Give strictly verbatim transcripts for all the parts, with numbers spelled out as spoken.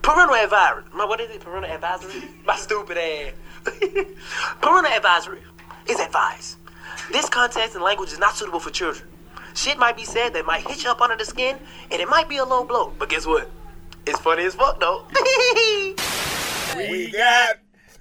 Parental advisory. My, what is it? Parental advisory? My stupid ass. Parental advisory is advice. This context and language is not suitable for children. Shit might be said that might hit you up under the skin, and it might be a low blow. But guess what? It's funny as fuck, though. We got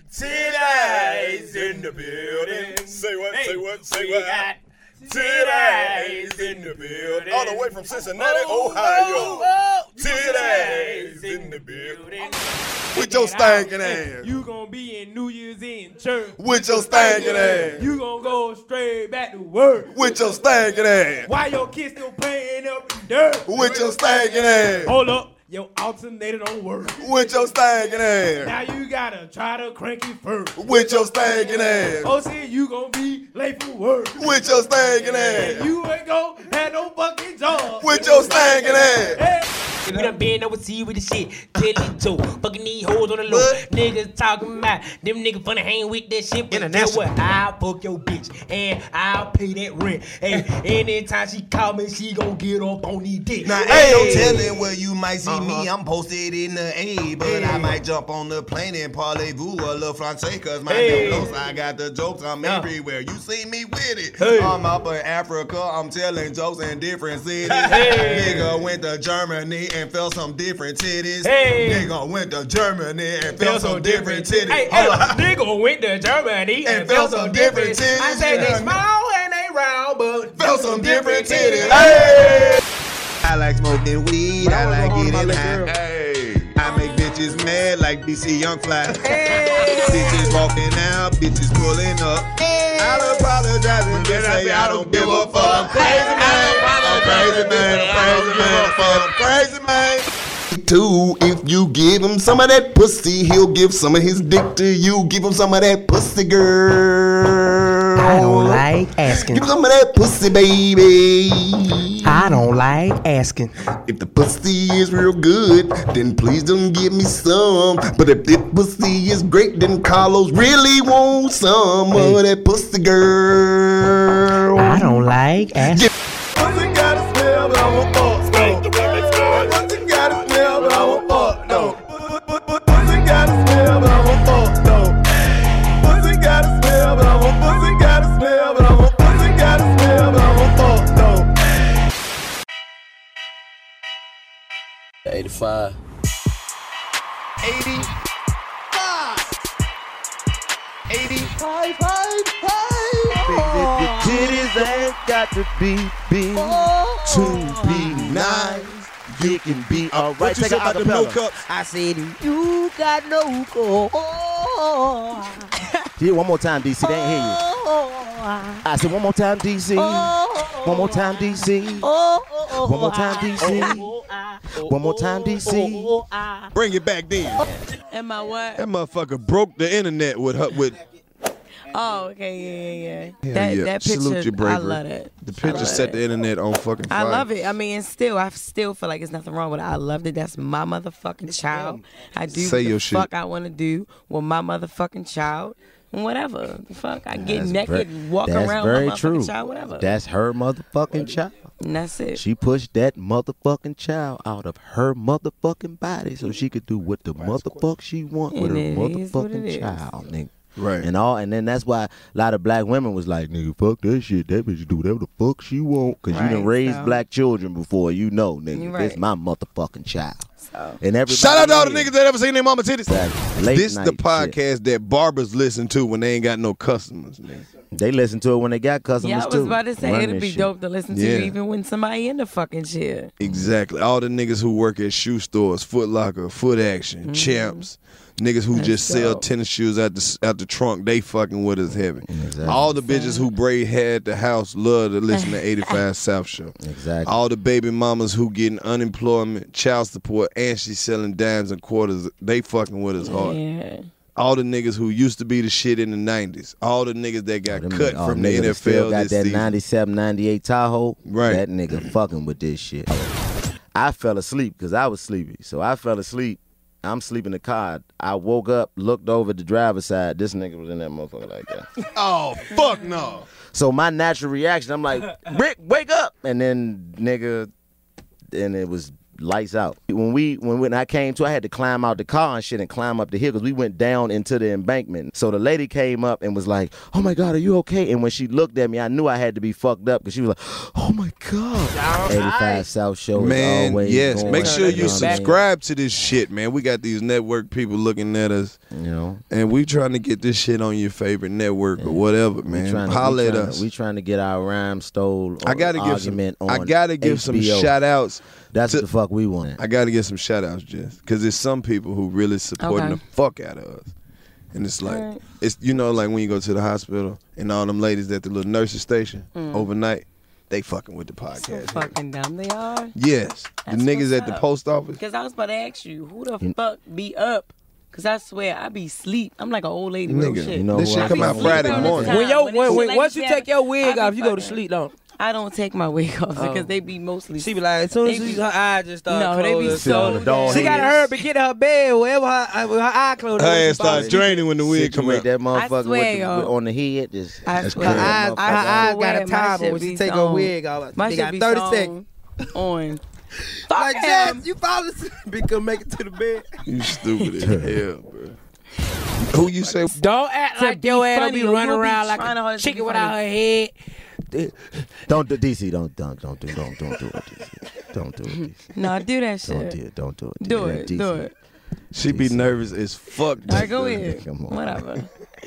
titties in the building. Say what, Hey, say what, say we what. got titties in the building. All the way from Cincinnati, Oh, Ohio. oh, oh, Titties in the building. With your stinking ass. You gonna be in New Year's in church. With your stinking ass. You gonna go straight back to work. With your stinking ass. Why your kids still playing up in dirt? With your stinking ass. Hold up, your alternator don't work. With your stinking ass. Now you gotta try to crank it first. With your stinking ass. Oh, see, you gonna be late for work. With your stinking And ass. you ain't gonna have no fucking job. With your stinking ass. Hey. We done been overseas with the shit. Tell it to fucking these hoes on the low. What? Niggas talking about them niggas finna hang with that shit. But guess International. what? I'll fuck your bitch and I'll pay that rent. Hey, anytime she call me, she gon' get up on these dick. Now, Hey. ain't no telling where you might see me. I'm posted in the A, but I might jump on the plane and parlez-vous a little Francais, cause my Hey. name knows I got the jokes. I'm Yeah. everywhere. You see me with it. Hey. I'm up in Africa. I'm telling jokes in different cities. Hey. Nigga went to Germany and felt some different titties. Hey. Nigga went to Germany and felt some different titties. Hey, hey, Hold on. nigga went to Germany and, And felt some different titties. I said they Yeah. small and they round, but Felt some different titties. Hey. I like smoking weed. I like Hold on, getting my high. little girl. Hey. I make bitches mad like D C Young Fly. Bitches walking out, bitches pulling up. I'll apologize and just say I don't give a fuck. I'm crazy man. I'm crazy man. I'm crazy man. I'm crazy man. Too, if you give him some of that pussy, he'll give some of his dick to you. Give him some of that pussy, girl. I don't like asking. Give him some of that pussy, baby. I don't like asking. If the pussy is real good, then please don't give me some. But if the pussy is great, then Carlos really wants some of that pussy, girl. I don't like asking. Pussy got a smell, but I won't fuck. Pussy got a smell, but I won't fuck. No. Pussy got a smell, but I won't fuck. No. Pussy got a smell, but I won't. Pussy got a smell, but I won't. Pussy got a smell, but I won't fuck. No. eighty-five. eighty-five. eighty-five, five, five. Your titties ain't got to be big to be nice. You can be alright. What you Take say an about the milk acapella. cup? I said, you got no go. Yeah, one more time, D C. They ain't hear you. I said one more time, D C. One more time, D C. One more time, D C. One more time, D C. Bring it back then. Am I what? That motherfucker broke the internet with her with. Oh, okay, yeah, yeah, yeah. Hell that yeah. that Salute picture, your bravery. I love it. The I picture love set it. the internet on fucking I fire. love it. I mean, and still, I still feel like there's nothing wrong with it. I loved it. That's my motherfucking child. I do Say what the your shit. fuck I want to do with my motherfucking child. Whatever. The fuck. I get That's naked, ver- walk that's around very with my true. motherfucking child, whatever. That's her motherfucking child. and that's it. She pushed that motherfucking child out of her motherfucking body so she could do what the motherfuck she want with her And it is what it motherfucking is. child, nigga. Right. And all, and then that's why a lot of black women was like, nigga, fuck that shit. That bitch do whatever the fuck she want. Cause you done Right, raised so- black children before, you know, nigga. You This right. my motherfucking child. So And everybody Shout out to all the here- niggas that ever seen their mama titties. Exactly. Late This the night podcast shit. that barbers listen to when they ain't got no customers, man. They listen to it when they got customers yeah, I was too. about to say Run it'd this be shit. dope to listen to Yeah. even when somebody in the fucking shit. Exactly. All the niggas who work at shoe stores, Foot Locker, Foot Action, Champs, niggas who That's just sell dope. tennis shoes out the out the trunk, they fucking with us heavy. Exactly. All the bitches who braid hair at the house love to listen to eighty-five South Show. Exactly. All the baby mamas who getting unemployment, child support, and she's selling dimes and quarters, they fucking with us hard. Yeah. All the niggas who used to be the shit in the nineties. All the niggas that got Them cut nigga- oh, from the nigga N that F still L got this that season. ninety-seven, ninety-eight Tahoe. Right. That nigga fucking with this shit. I fell asleep because I was sleepy. So I fell asleep. I'm sleeping in the car. I woke up, looked over the driver's side. This nigga was in that motherfucker like that. Oh, fuck no. So my natural reaction, I'm like, Rick, wake up. And then nigga, and it was lights out. When we when, when I came to, I had to climb out the car and shit and climb up the hill because we went down into the embankment. So the lady came up and was like, "Oh my God, are you okay?" And when she looked at me, I knew I had to be fucked up because she was like, "Oh my God." eighty-five South Show is Man, always yes. going, Make sure you know what I mean? subscribe to this shit, man. We got these network people looking at us. You know, and we trying to get this shit on your favorite network or whatever, man. We trying to, Holla we at trying us. To, we trying to get our rhyme stole. I gotta give some. On I gotta give H B O. some shout outs. That's to, what the fuck we want. I gotta give some shout outs, Jess, because there's some people who really supporting Okay. the fuck out of us. And it's like, Right. it's you know, like when you go to the hospital and all them ladies at the little nurses station Mm. overnight, they fucking with the So podcast. fucking dumb they are. Yes, That's the niggas what's at the up. post office. Because I was about to ask you, who the fuck be up? Because I swear, I be sleep. I'm like an old lady, real Nigga, shit. You know this who shit I come be out sleeping Friday all the morning. time. When yo, When when, it's when, like once you you have- take your wig I off, be you go to fucking- sleep, don't? I don't take my wig off Oh. because they be mostly. She be like, as soon as They she, be- her eyes just start No, they be closing. so on the dog She got to head. hurry to get her bed, wherever her, with her eye closed. Her when she ass fall start asleep. draining when the wig come Situate out. that motherfucker swear, with the, yo. with, on the head. Just, I that's swear. Her crazy. eyes, her I eyes swear got a my timer shit when she be take her on. wig off. My They shit got be thirty on- seconds. On. Like, Fuck Jess, him. you fall asleep because make it to the bed. You stupid as hell, bro. Who you say? Don't act To like be your ass don't funny, be or running you'll be around like trying hard a to chicken be without her funny. head. Don't do D C. Don't don't don't do don't don't do it. D C. Don't do it. D C. No, do that shit. Don't do it. Don't do it. Do That it. D C. Do it. She be nervous as fuck. All right, go ahead. Come on. Whatever.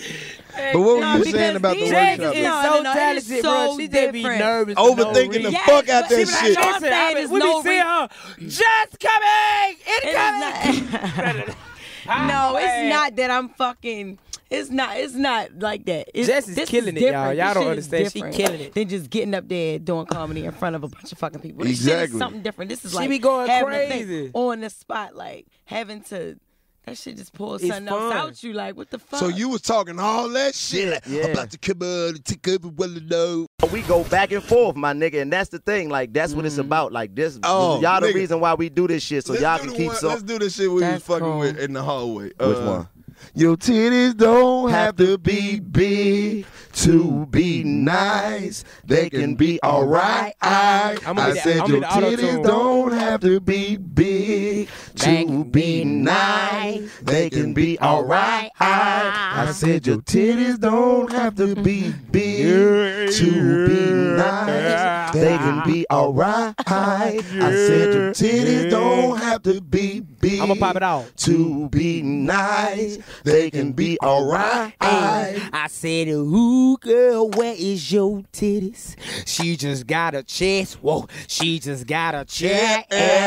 But what No, were you because saying about the these Jess workshop? is No, so no, no, it is talented, so bro. She just be different. nervous. for no Overthinking reason. the Yes, fuck out but that she be like, shit. "Y'all Listen, saying I mean, there's we no be seeing her. Just coming. It Incoming. is not- No, it's not that I'm fucking. It's not. It's not like that. It's, Jess is this killing it, different. y'all. Y'all This don't shit is understand. She different killing it. Than just getting up there doing comedy in front of a bunch of fucking people. This shit Exactly. is something different. This is She like be going having to think crazy. on the spot, like having to. That shit just pulls It's something else fun. out you. Like what the fuck? So you was talking all that shit. Like, Yeah. I'm about to come out and take over well know. We go back and forth, my nigga, and that's the thing. Like that's what it's about. Like this, Oh, y'all the nigga. reason why we do this shit, so Let's y'all do can the keep one- some. Let's do the shit we was That's fucking cool. with in the hallway. Which Uh, one? Your titties don't have to be big to be nice. They can be alright. I, I'ma I be the- said I'ma your be the auto-tune. titties don't have to be big to be nice. They can be alright. I, I said your titties don't have to be big to be nice. They can be alright. I said your titties don't have to be big I'ma pop it off. to be nice. They can be alright. I said, ooh, girl, where is your titties? She just got a chest. Whoa, she just got a chest.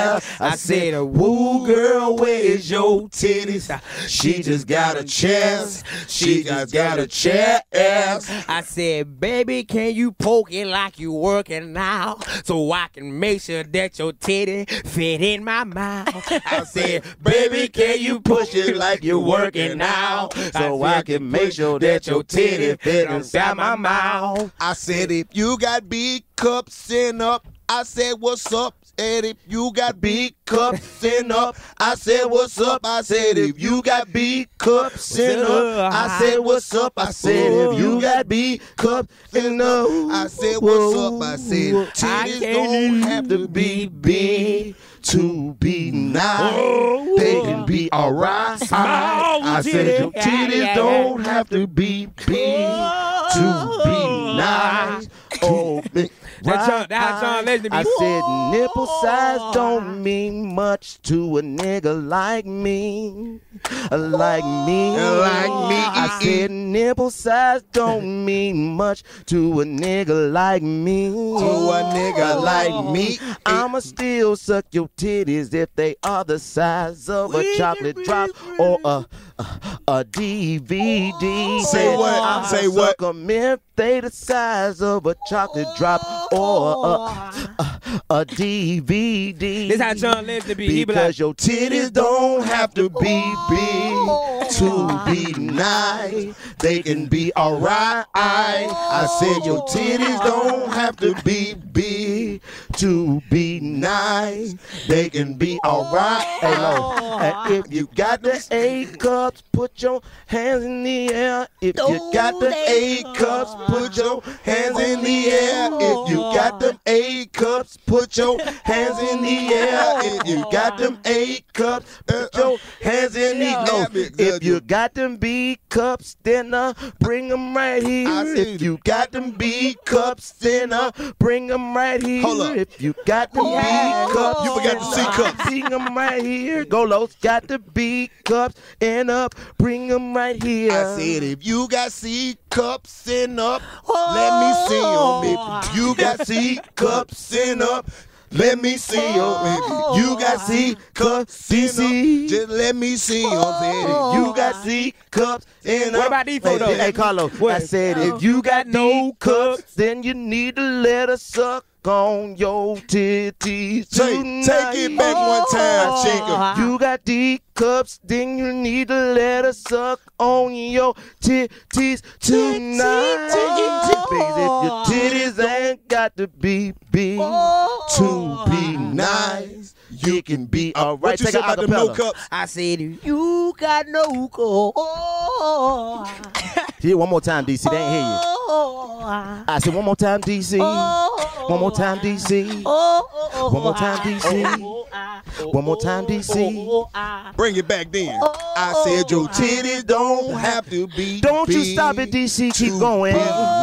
I said, ooh, girl, where is your titties? She just got a chest. She just got a chest. I said, baby, can you poke it like you working now so I can make sure that your titty fit in my mouth? I said, baby, can you push it like you working now so I can make sure that your titty fit inside my mouth? I said if you got big cups, send up. I said what's up. Said if you got big cups, send up. I said what's up. I said if you got big cups, send up. I said what's up. I said if you got big cups, send up. I said what's up. I said titties don't have to be big to be nice. They can be alright. I said your titties don't have to be big to be nice. Oh, big. That John, that John Legend be. I said nipple size don't mean much to a nigga like me. Like me. Like me. I said nipple size don't mean much to a nigga like me. To a nigga like me. I'ma still suck your titties if they are the size of a chocolate drop or a a, a D V D. Say what? I'ma Say what? suck 'em if they the size of a chocolate drop or a, a, a D V D. This how John Legend be. He be like, Because your titties don't have to be big to be nice. They can be alright. I said your titties don't have to be big to be nice. They can be alright. Hey, Lo, and if you got the A cups, put your hands in the air. If you got the A cups, put your hands in the air. If you got them A cups, put your hands in the air. If you got them A cups, put your hands in the air. If you got them B cups, then uh, bring them right here. If you got them B cups, then uh, bring them right here. Hold up. If you got them B cups, You forgot the C cups. bring them right here. Golos got the B cups and up, bring them right here. I said if you got C cups and up, let me see them. If you got C cups and up, let me see them. If you got C cups and up, just let me see them. If you got C cups and up. What about these Hey, photos? hey, Carlos, I said if you got no cups, then you need to let us suck on your titties Take, tonight. take it back one time, Chica. You got D cups, then you need to let us suck on your titties tonight. Baby, if your titties ain't got to be big to be nice, you can be alright. What you Take said a about them no acapella. cups? I said, if you got no coat. Here, one more time, D C. They ain't hear you. I said one more time, D C. One more time, D C. One more time, D C. One more time, D C. Bring it back then. I said your titties don't have to be Don't you big stop it, D C. to Keep going. be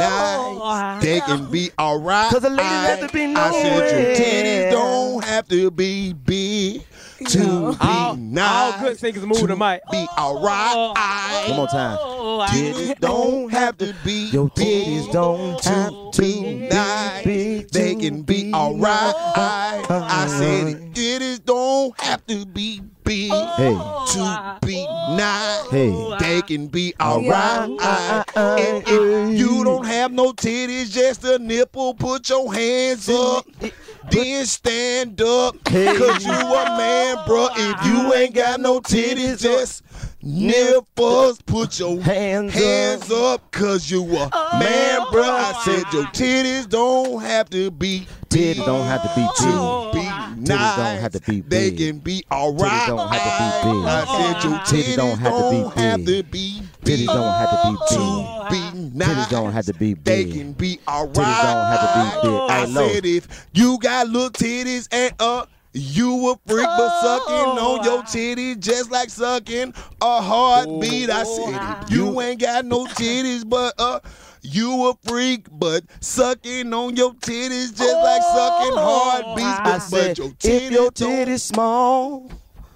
nice. They can be alright. 'Cause the ladies have to be I said your nowhere. titties don't have to be big to be All, nice. all good singers move the mic. Be alright. One more time. Titties don't have to be Your big titties don't have to to be be nice. big They to can be be alright. nice. I said it. Titties don't have to be big Hey. to be nice. Hey. They can be alright. Yeah. And if you don't have no titties, just a nipple, put your hands up. Then stand up. Hey. Cause you a man, bruh. If you ain't got no titties, just nipples, put your Hands hands up. Cause you a man, bruh. I said your titties don't have to be big Titties don't have to be to big. be Titties nice. don't have to be They big. can be alright. Titties don't have to be big. I said your Titties titties don't have to be don't have big. to be big Titties don't have to be to big. be nice. Titties don't have to be They big. can be alright. Titties don't have to be big. I Hey, Lo. said if you got little titties and uh you a freak, but sucking on your titties just like sucking a heartbeat. I said if you ain't got no titties, but uh you a freak, but sucking on your titties just like sucking heartbeats. I But, said, but your if your titties don't titties small,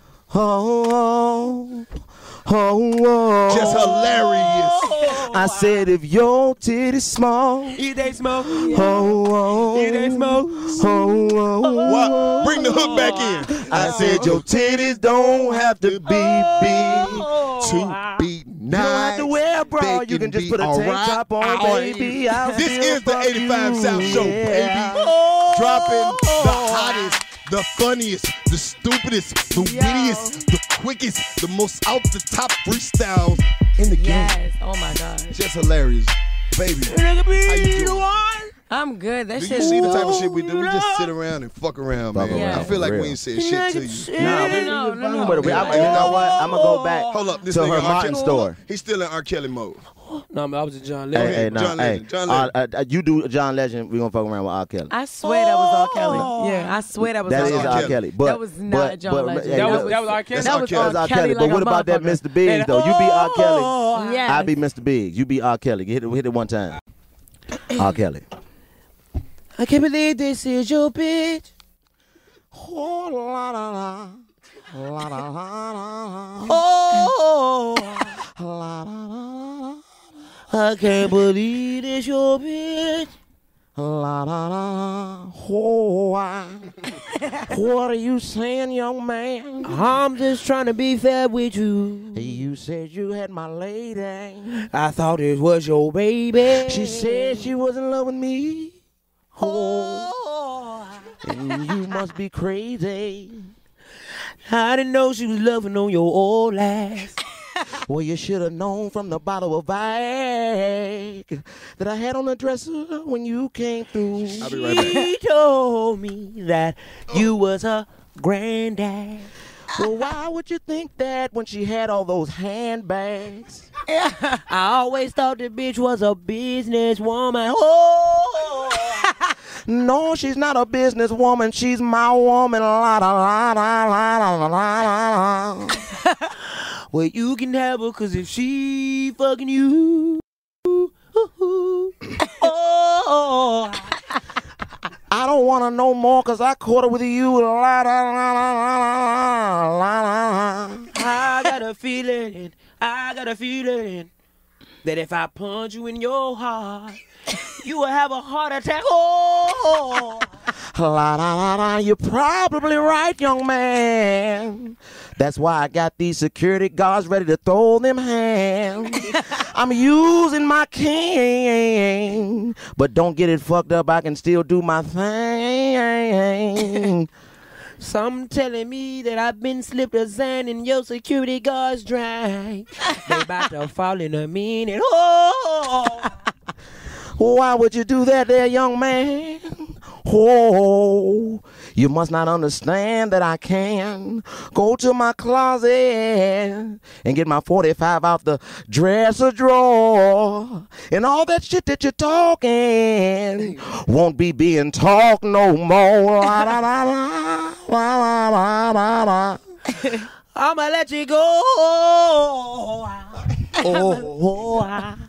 oh, oh, oh, oh. just hilarious. I said, if your titties small, Eat they smoke. oh, oh, Eat they smoke. oh, oh, What? Bring the hook back in. I said, your titties don't have to be big. To be You don't have nice. to wear a bra. They You can just be put a tank alright. top on, Alright. baby. I'll This still is the fuck eighty-five you, South Show, yeah. baby. Dropping the hottest, the funniest, the stupidest, the wittiest, the quickest, the most out the top freestyles in the game. Yes. Oh my God. Just hilarious, baby. How you doing? I'm good. That Do shit. you see the type of shit we do? We just sit around and fuck around, Fuck man. around, I feel like for we real. ain't said shit to you. Nah, we, No, we, no, we, no. but we, I'm, you know what? I'm gonna go back Hold up, this to nigga her R. Martin Kelly. store. He's still in R. Kelly mode. No, man, I was a John Hey, Legend. Hey, hey, nah, John hey, Legend, John uh, Legend. uh, you do John Legend. We gonna fuck around with R. Kelly. I swear that was R. Kelly. Yeah, I swear that was That R. is R. R. Kelly. Kelly. But That was not but, John but, Legend. hey, That was look, that was R. Kelly. That's That R. was Kelly. R. that's R. Kelly Kelly. like But a what about that motherfucker. Mister Biggs though? You be R. Kelly. Yes. I be Mister Biggs. You be R. Kelly. Hit it, hit it one time. R. Kelly. I can't believe this is your bitch. Oh, I can't believe this your bitch. La, la, la. Oh, I- what are you saying, young man? I'm just trying to be fair with you. You said you had my lady. I thought it was your baby. She said she was in love with me. Oh, and you must be crazy. I didn't know she was loving on your old ass. Well, you should have known from the bottle of Vic that I had on the dresser when you came through. I'll be right back. She told me that you was her granddad. Well, why would you think that when she had all those handbags? I always thought the bitch was a businesswoman. Oh, no, she's not a businesswoman. She's my woman. La, la, la, la, la, la, la, la. Well, you can have her, cause if she fucking you, oh, I don't wanna know more, cause I caught her with you. La, la, la, la, la, la, la. I got a feeling, I got a feeling that if I punch you in your heart, you will have a heart attack. Oh, la, la, la, la. You're probably right, young man. That's why I got these security guards ready to throw them hands. I'm using my cane, but don't get it fucked up. I can still do my thing. Some telling me that I've been slipped a sand and your security guards dry. They about to fall in a minute. Oh, why would you do that there, young man? Oh, you must not understand that I can go to my closet and get my forty-five out the dresser drawer. And all that shit that you're talking won't be being talked no more. La, la, la, la, la, la, la, la. I'ma let you go. Oh, oh,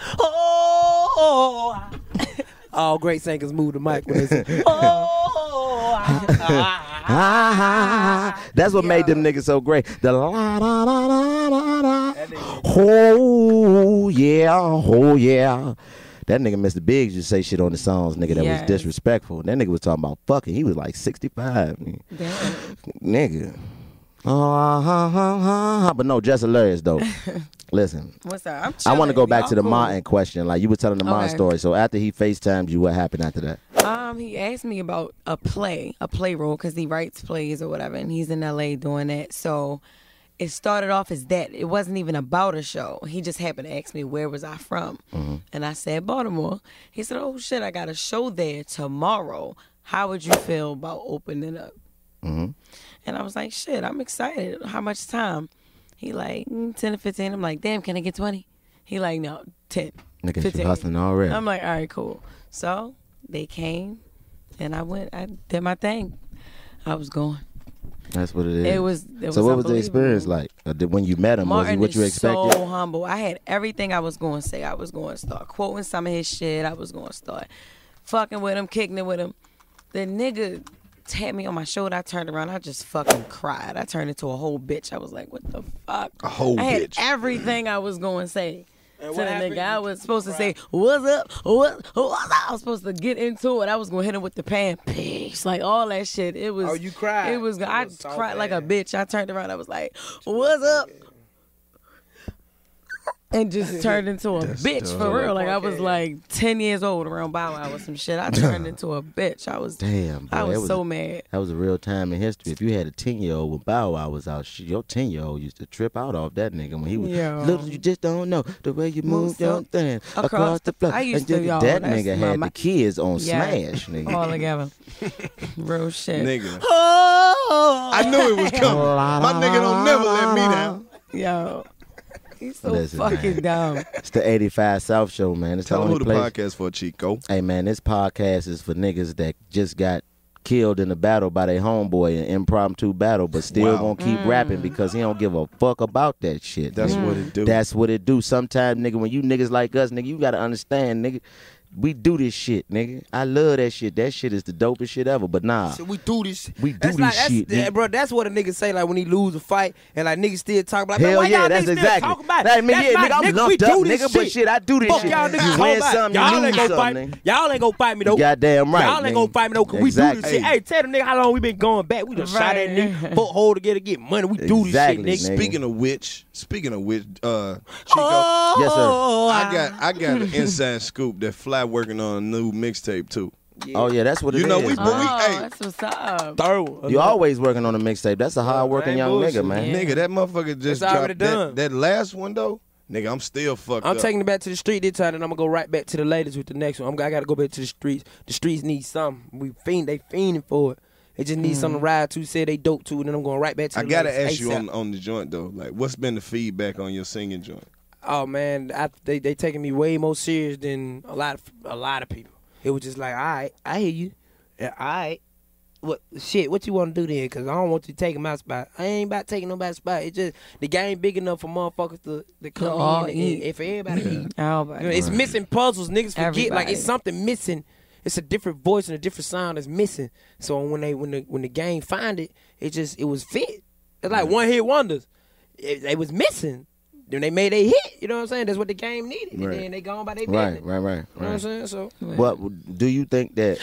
oh, oh. All great singers move the mic when they say, oh, ah, ah, ah. That's what yeah. made them niggas so great. The la la la la la la. Oh, yeah, oh, yeah. That nigga Mister Biggs just say shit on the songs, nigga, that yes. was disrespectful. That nigga was talking about fucking. He was like sixty-five. Damn. Nigga. Oh, uh, uh, uh, uh. But no, just hilarious, though. Listen, what's up? I'm I want to go back Y'all to the cool. Martin question. Like you were telling the Martin Okay. story. So after he FaceTimed you, what happened after that? Um, he asked me about a play, a play role, because he writes plays or whatever, and he's in L A doing that. So it started off as that. It wasn't even about a show. He just happened to ask me where was I from, mm-hmm. and I said Baltimore. He said, "Oh shit, I got a show there tomorrow. How would you feel about opening up?" Mm-hmm. And I was like, "Shit, I'm excited. How much time?" He like, mm, ten to fifteen. I'm like, damn, can I get twenty? He like, no, ten. Nigga, fifteen. you hustling already. I'm like, all right, cool. So they came, and I went, I did my thing. I was going. That's what it is. It was, it was So what was the experience like? Uh, did, when you met him, Martin was it what you is expected? so humble. I had everything I was going to say. I was going to start quoting some of his shit. I was going to start fucking with him, kicking it with him. The nigga tapped me on my shoulder. I turned around. I just fucking cried. I turned into a whole bitch. I was like, what the fuck? A whole I had bitch. everything I was going to say. And To what the happened? nigga, I was supposed to say, what's up? What, what's up? I was supposed to get into it. I was going to hit him with the pan. Peace. Like all that shit. It was. Oh, you cried? It was. It I was so cried like a bad. bitch. I turned around. I was like, what's up? And just turned into a That's bitch dope. for real. Like I was like ten years old around Bow Wow or some shit. I turned into a bitch. I was Damn, boy, I was, that was so mad. That was a real time in history. If you had a ten-year-old when Bow Wow was out, shit, your ten-year-old used to trip out off that nigga when he was Yo. little. You just don't know the way you move Moves your up thing across across the the- floor. I used And to, just- y'all, that that's nigga my- had my- the kids on Yeah. smash, nigga. All together. Real shit. Nigga. Oh, I knew it was coming. My nigga don't never let me down. yo. He's so Listen, fucking dumb. It's the eighty-five South Show, man. It's Tell the them only who the place. podcast for, Chico. Hey, man, this podcast is for niggas that just got killed in a battle by their homeboy, an impromptu battle, but still Wow. gonna keep Mm. rapping because he don't give a fuck about that shit. That's nigga. what it do. That's what it do. Sometimes, nigga, when you niggas like us, nigga, you gotta understand, nigga. We do this shit, nigga. I love that shit. That shit is the dopest shit ever. But nah, So we do this. we do That's this like, that's, shit, that, nigga. bro. That's what a nigga say like when he lose a fight and like niggas still talk about. Hell man, why yeah, y'all that's niggas exactly. Still talk about it? That, man, That's yeah, my nigga, I'm nigga, we lumped do up, this nigga, but shit, I do this Fuck shit. y'all niggas You talk win about it. some, you Y'all lose ain't gonna some, fight. nigga. Y'all ain't gonna fight me though. You goddamn right, Y'all ain't gonna nigga. fight me though. Cause we do Exactly. this shit. Hey, tell them nigga how long we been going back. We just shot that Right. nigga, put hold together, get money. We do Exactly, this shit, nigga. nigga. Speaking of which, speaking of which, uh, Chico, Oh, Yes, sir. I got I got an inside scoop that Fly working on a new mixtape too. Yeah. Oh yeah, that's what it You is. know, we- man. but we- Oh, hey. that's what's up. Third one. You always working on a mixtape. That's a hard working ain't young bullshit. nigga, man. Yeah. Nigga, that motherfucker just It's already dropped that, done. that last one though. Nigga, I'm still fucked I'm up. taking it back to the street this time, and I'm gonna go right back to the ladies with the next one. I'm, I gotta go back to the streets. The streets need something. We fiend, they fiending for it. They just need something to ride to, say they dope to, and then I'm going right back to the I gotta ladies ask you ASAP. on, on the joint though. Like, what's been the feedback on your singing joint? Oh man, I, they they taking me way more serious than a lot of a lot of people. It was just like, all right, I hear you. Yeah, all right. What shit? What you want to do then? Cause I don't want you taking my spot. I ain't about taking nobody's spot. It just the game big enough for motherfuckers to, to come all in and, eat. and for everybody to eat. Oh, You know, it's missing puzzles. Niggas forget like Everybody. it's something missing. It's a different voice and a different sound that's missing. So when they when the when the game find it, it just it was fit. It's like one hit wonders. It, it was missing. Then they made a hit. You know what I'm saying? That's what the game needed. Right. And then they gone by their Right, business. right, right, You know what I'm right. saying? So But do you think that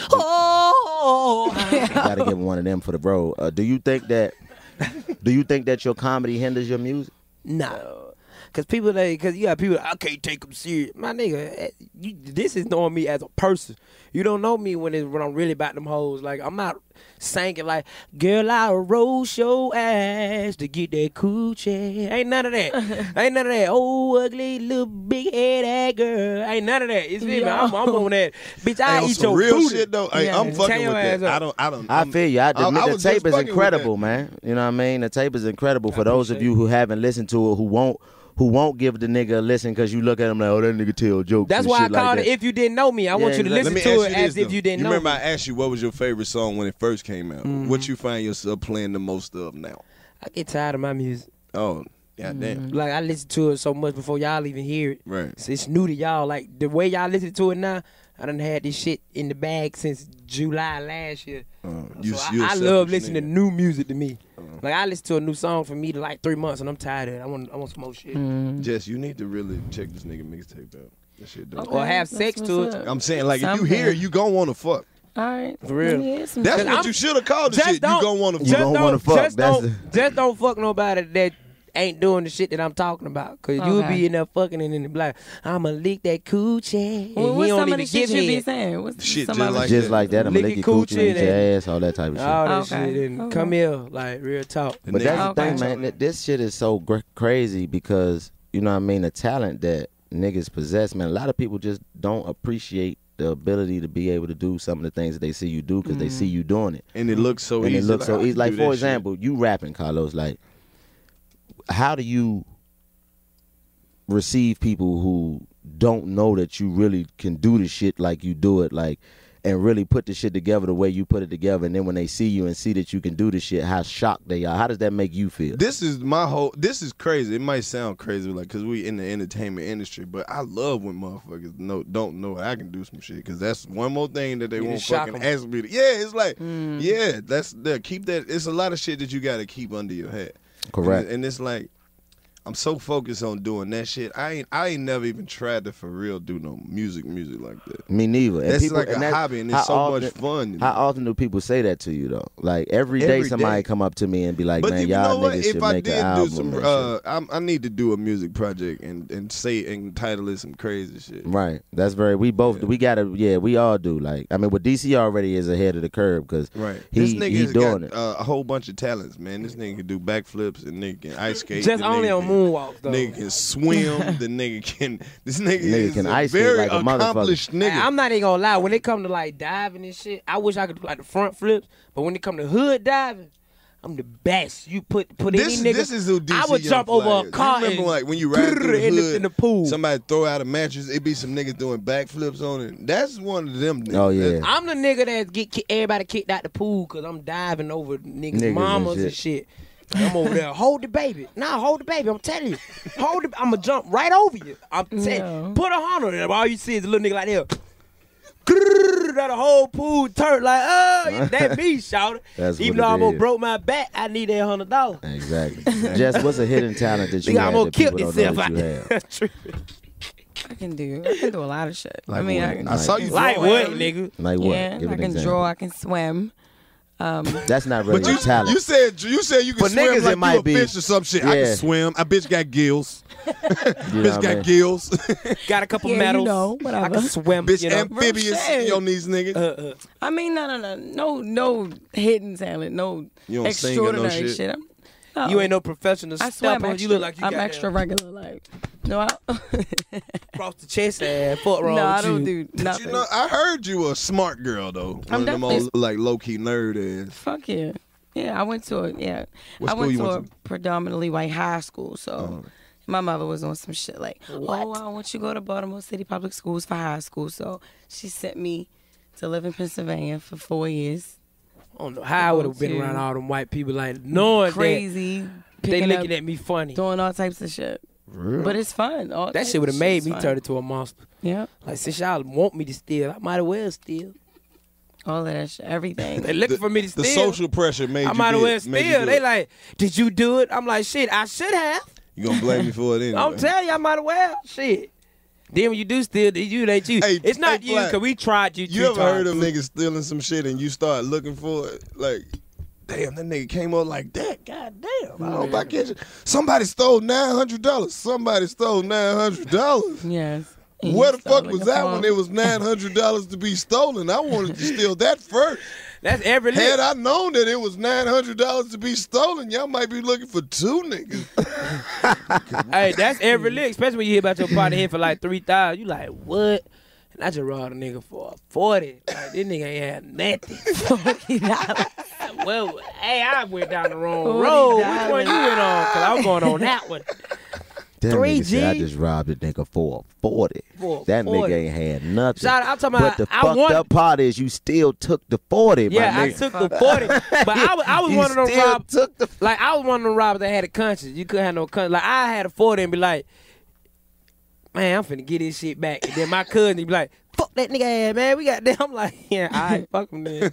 oh, I gotta give one of them for the bro? Uh, do you think that? Do you think that your comedy hinders your music? nah. Cause people they, cause you got people I can't take them serious. My nigga, eh, you, this is knowing me as a person. You don't know me when it's when I'm really about them hoes. Like I'm not singing like, girl, I'll roll your ass to get that coochie. Ain't none of that. Ain't none of that. Oh, ugly little big head girl. Ain't none of that. It's me. I'm, I'm on that. Bitch, I Hey, on eat some your real booty. shit though. Hey, Yeah. I'm Turn fucking your with ass that. up. I don't. I don't. I I'm- feel you. I, the, I- I the was tape just is fucking with incredible, that. man. You know what I mean? The tape is incredible for those of you who haven't listened to it, who won't, who won't give the nigga a listen because you look at him like, oh, that nigga tell jokes. That's and why I shit like called that. it. If you didn't know me, I want you to exactly. listen Let me to ask it you as this, if though. you didn't You know remember me. I asked you what was your favorite song when it first came out? What you find yourself playing the most of now? I get tired of my music. Oh, goddamn. Like I listen to it so much before y'all even hear it. Right. So it's new to y'all. Like the way y'all listen to it now, I done had this shit in the bag since July last year. Uh, you, so you a I, I love selfish listening to nigga. new music to me. Like I listen to a new song for me to like three months and I'm tired of it. I want I want some more shit. Jess, you need to really check this nigga mixtape out. That shit dope. Or have sex to it. I'm saying, like, if you Something. hear it, you gon' want to fuck. All right. For real. Let me hear some That's shit. what I'm- you should have called the Just shit. You don't- gon' want to You Just fuck. don't wanna don't, fuck. just That's don't, just don't fuck nobody that ain't doing the shit that I'm talking about. Cause you'll Okay. be in there fucking and in the black. I'ma lick that coochie. Well, and what's he don't some of even the shit give you be head. saying? What's Shit some just of the like shit? Just like that, I'm gonna lick Licking your coochie, coochie eat your and- ass, all that type of shit. All that Okay. shit and Okay. come here, like real talk. The But nigga- that's the Okay. thing, man. that This shit is so gr- crazy because, you know what I mean, the talent that niggas possess, man, a lot of people just don't appreciate the ability to be able to do some of the things that they see you do because they see you doing it. and it looks so and easy. it looks like, so I easy. can Like, do for that example, you rapping, Carlos, like, how do you receive people who don't know that you really can do the shit like you do it, like, and really put the shit together the way you put it together, and then when they see you and see that you can do the shit, how shocked they are? How does that make you feel? This is my whole. This is crazy. It might sound crazy, like, cause we in the entertainment industry, but I love when motherfuckers know don't know I can do some shit. Cause that's one more thing that they You won't just shock fucking 'em. ask me to. Yeah, it's like, yeah, that's there. Keep that. It's a lot of shit that you got to keep under your hat. Correct. And, and it's like, I'm so focused on doing that shit. I ain't. I ain't never even tried to for real do no music, music like that. Me neither. And That's people- like a and that's- hobby, and it's how so often- much fun. How often do people say that to you though? Like every day, Every somebody day. come up to me and be like, But "Man, you y'all know what? niggas should If I make did an album." do some, and shit." uh, I'm, I need to do a music project and and say and title it some crazy shit. Right. That's very. We both. Yeah. We gotta. Yeah, we all do. Like, I mean, with D C already is ahead of the curve because Right. he this nigga he has doing got it. uh, a whole bunch of talents, man. This nigga can do backflips and nigga can ice skate. Just the only nigga on can- moonwalks though. Nigga can swim. The nigga can. This nigga, Nigga is can a ice skate very like a motherfucker. accomplished nigga. Hey, I'm not even gonna lie. When it come to like diving and shit, I wish I could do like the front flips. But when it come to hood diving, I'm the best. You put put this, any nigga. this is who D C I would Young jump Fly over a is. car You remember and like when you ride through the in the- hood, in the pool. somebody throw out a mattress, it be some niggas doing backflips on it. That's one of them niggas. Oh, yeah. That's- I'm the nigga that get ki- everybody kicked out the pool because I'm diving over niggas' Niggas and mamas and shit. shit. I'm over there. Hold the baby. Nah, hold the baby. I'm telling you. Hold the. I'm gonna jump right over you. I'm telling Yeah. you. Put a hundred there. All you see is a little nigga like that. That a whole pool turn like, oh, that me, shout That's Even what though it I almost is. broke my back, I need that hundred dollars. Exactly. Jess, what's a hidden talent that you Nigga, have I'm gonna that kill people don't know myself that you out have? Tripping. I can do. I can do a lot of shit. I Like mean, what? I can. I saw you Like throwing what, at me. nigga? Like what? Yeah, Give I an can example. draw. I can swim. Um, That's not really But you, a talent. you said you said you can For swim niggas, like it might you a be. fish or some shit. I Yeah. can swim. A bitch got gills. You know bitch what I got mean? gills. Got a couple Yeah, you medals. know, I whatever. can swim. bitch you know. amphibious. Shit. You on these niggas. Uh, uh. I mean, no, no, no, no, no hidden talent, no You don't sing or no extraordinary shit? shit. I'm, no. You ain't no professional I swear I'm stepper. extra. You look like you I'm got extra regular, like no, I, across the chest and fuck wrong no, I with don't you. do nothing. You know, I heard you a smart girl though. One I'm of them definitely- old, like low key nerd ass. Fuck yeah, yeah. I went to a yeah. What I school went you to went a to? predominantly white high school, so Oh. my mother was on some shit like, oh, I want you to go to Baltimore City Public Schools for high school. So she sent me to live in Pennsylvania for four years. I don't know how I would have been Too. around all them white people like knowing Crazy. that they picking looking up, at me funny. doing all types of shit. But it's fun. All That types shit would of have made shit's me fun. turn into a monster. Yeah, Like since y'all want me to steal, I might as well steal. all of that shit, everything. They looking The- for me to steal. The social pressure made I you might as do well it, made you steal. do They it. like, did you do it? I'm like, shit, I should have. You gonna blame me for it anyway? I'm telling you, I might as well. Shit. Then when you do steal, you it ain't you. Hey, it's not hey, you Flat, because we tried you. You two ever heard times. of niggas stealing some shit and you start looking for it? Like, damn, that nigga came up like that. God damn. I hope I catch it. Somebody stole nine hundred dollars. Somebody stole nine hundred dollars. Yes. And Where you the start fuck was looking that for when them. it was nine hundred dollars to be stolen? I wanted to steal that first. That's every Had lick. I known that it was nine hundred dollars to be stolen, y'all might be looking for two niggas. Hey, that's every lick, especially when you hear about your partner here for like three thousand. You like, what? And I just robbed a nigga for forty. Like, this nigga ain't had nothing. Well, hey, I went down the wrong forty road. Which dollars. one you went on? Because I was going on that one. That three nigga said, I G. just robbed a nigga for forty. For that forty. nigga ain't had nothing. Shout out, I'm talking but about, the I fucked want- up part is you still took the forty, Yeah, my I nigga. took the forty. But I was, I was You one of them still robbers. took the Like, I was one of them robbers that had a conscience. You couldn't have no conscience. Like, I had a forty and be like, man, I'm finna get this shit back. And then my cousin, he be like, fuck that nigga ass, man. We got them. I'm like, yeah, all right, fuck him then.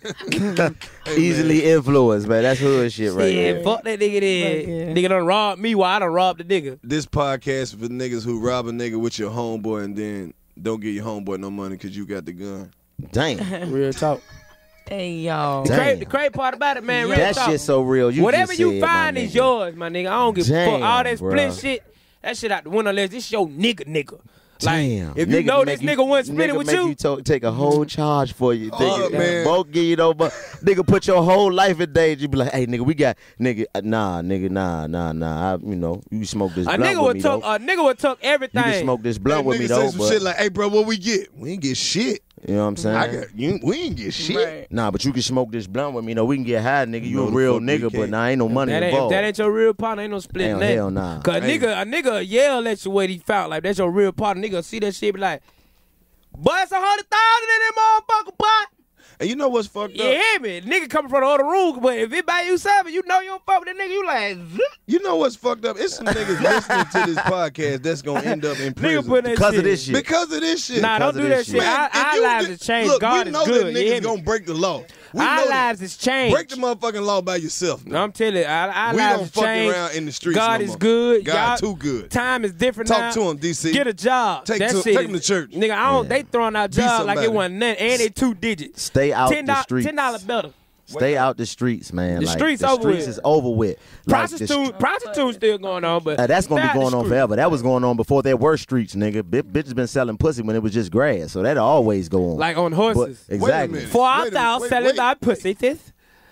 easily influenced, man. That's hood shit right yeah, there. fuck that nigga then. Fuck yeah. Nigga done robbed me while I done robbed the nigga. This podcast for niggas who rob a nigga with your homeboy and then don't give your homeboy no money because you got the gun. Damn. Real talk. Hey, y'all. The, Damn. cra- the crazy part about it, man, real That talk. shit so real. You Whatever just you said, my find is nigga. yours, my nigga. I don't give a Damn, fuck. All that split bruh. shit, that shit out the window unless this your nigga nigga. Like, Damn. if you Nigga know make this nigga wasn't splitting nigga with make you, you to- take a whole charge for you. Oh, nigga. man. Both give you no, but nigga put your whole life in danger. You be like, hey, nigga, we got nigga, uh, nah, nigga, nah, nah, nah. I, you know, you smoke this a blunt nigga with would me talk. though. A nigga would talk You everything. can smoke this blunt That with me nigga though, say some but shit like, hey, bro, what we get? We ain't get shit. you know what I'm saying? I got, you, we ain't get shit. Right. Nah, but you can smoke this blunt with me. Though we can get high, nigga. You No, a the real fuck we nigga, but can't. nah, ain't no money That ain't, if involved. that ain't your real partner, ain't no splitting Hell, that. hell nah. Cause a Hey. nigga, a nigga yell at you what he felt like. That's your real partner. Nigga see that shit, be like, boy, it's a hundred thousand in that motherfucker, boy. And you know what's fucked You up? hear me? Nigga coming from the other room, but if it buy you seven, you know you don't fuck with that nigga. You like, zip. You know what's fucked up? It's some niggas listening to this podcast that's gonna end up in Nigga prison put that because shit. of this shit. because of this shit. Nah, don't Because do of that this shit. shit. Our, if our you lives get- has changed. Look, God we is know good. that You hear niggas me? gonna break the law. We Our know that. lives has changed. Break the motherfucking law by yourself. No, I'm telling you, our, our We lives don't has fuck changed. around in the streets God no is more. good. God Y'all, too good. Time is different Talk now. to him, D C. Get a job. Take that to- shit take him is- to church. Nigga, I don't. Yeah. They throwing out Be jobs like somebody. it wasn't nothing, and they two digits. Stay out Ten the dollars. streets. Ten dollars better. Stay out the streets, man. The like, streets the over streets with. is over with. Like, the Prostitute, str- prostitute still going on, but Uh, that's gonna stay be out the going on street. forever. That was going on before there were streets, nigga. B- bitches been selling pussy when it was just grass, so that'll always go on. Like on But- horses. exactly. minute. For Wait a our minute, thou wait, selling wait. thy pussy fifth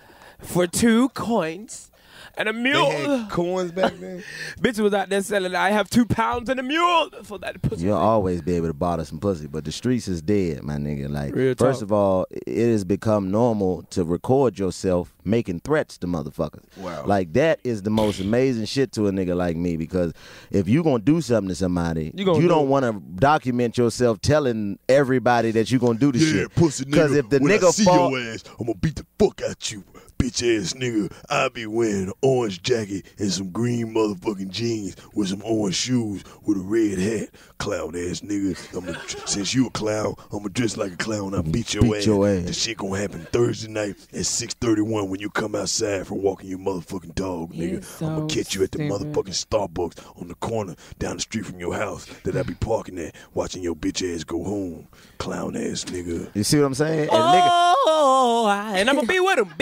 for two coins and a They mule. had coins back then. Bitch was out there selling. I have two pounds and a mule for that pussy. You'll always be able to bother some pussy, but the streets is dead, my nigga. Like, Real first talk. of all, it has become normal to record yourself making threats to motherfuckers. Wow. Like, that is the most amazing shit to a nigga like me, because if you gonna do something to somebody, You gonna you do don't it. want to document yourself telling everybody that you gonna do the Yeah, shit. pussy nigga. Because if the when I nigga see fall, your ass, I'm gonna beat the fuck out you, bitch ass nigga. I be wearing an orange jacket and some green motherfucking jeans with some orange shoes with a red hat. Clown ass nigga. I'm a, since you a clown, I'ma dress like a clown. I beat your Beat ass. your ass. This shit gonna happen Thursday night at six thirty-one when you come outside for walking your motherfucking dog, nigga. You're I'm gonna so catch you at the stupid. motherfucking Starbucks on the corner down the street from your house that I be parking at, watching your bitch ass go home. Clown ass nigga. you see what I'm saying? And nigga, Oh, I- and I'm gonna be with him, bitch.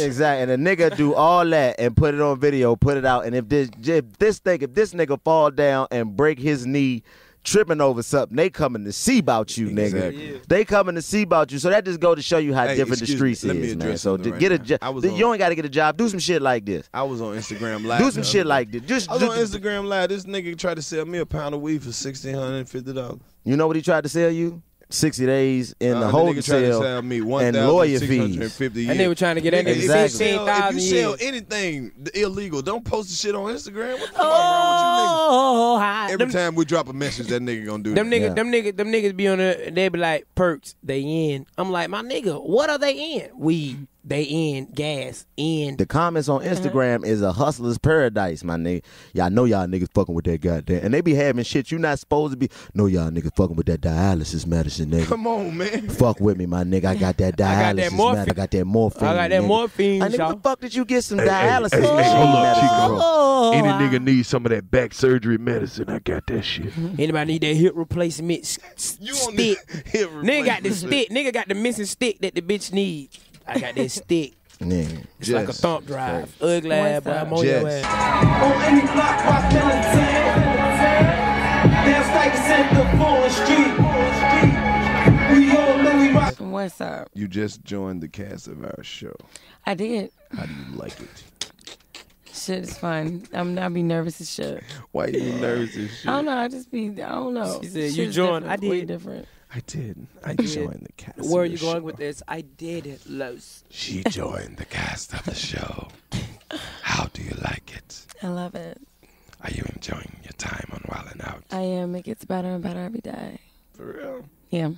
Exactly. And a nigga do all that and put it on video, put it out. And if this if this thing, if this nigga fall down and break his knee tripping over something, they coming to see about you, nigga. Exactly. Yeah. They coming to see about you. So that just go to show you how Hey, different the excuse streets me. Let me is, address man. So something to right get a now. job, I was you on- ain't got to get a job. Do some shit like this. I was on Instagram Live. Do some shit like this. Just, I was on just Instagram Live. This nigga tried to sell me a pound of weed for sixteen hundred fifty dollars. you know what he tried to sell you? sixty days in Uh, the the holding nigga tried to cell sell me and lawyer fees. fifty And they were trying to get that Nigga, nigga if you Exactly. sell- sixteen thousand If you sell years. anything illegal, don't post the shit on Instagram. What the fuck wrong Oh, hi. with you niggas? Every Them- time we drop a message, that nigga gonna do Them that. niggas, Yeah. them niggas, them niggas be on the. They be like perks. They in. I'm like, my nigga, what are they in? Weed. They in. Gas. In. The comments on Instagram is a hustler's paradise, my nigga. Y'all know y'all niggas fucking with that goddamn. And they be having shit you not supposed to be. No, y'all niggas fucking with that dialysis medicine, nigga. Come on, man. Fuck with me, my nigga. I got that dialysis got that morphine. medicine. I got that morphine. I got that nigga. morphine, I nigga, y'all. where the fuck did you get some Hey, dialysis hey, hey, machine hold up, medicine Chico. from? Oh, Any I- nigga need some of that back surgery medicine, I got that shit. Anybody need that hip replacement s- s- You on the stick? hip Nigga got the replacement. stick. Nigga got the missing stick that the bitch need. I got that stick. Nigga. It's like a Jess. thump drive. Ugly ass, What's boy. up? I'm on your Jess. ass. On any block, rock ten. Dance like it's in the Fulton Street. We all know we rock. What's up? You just joined the cast of our show. I did. How do you like it? Shit is fun. I'm I be nervous as shit. Why you nervous as shit? I don't know. I just be. I don't know. She said, Shit you is joined. different, I way did. different. I did. I did. joined the cast. Where are of you the going show. with this? I did it, Los. She joined the cast of the show. How do you like it? I love it. Are you enjoying your time on Wild 'N Out? I am. It gets better and better every day. For real? Yeah.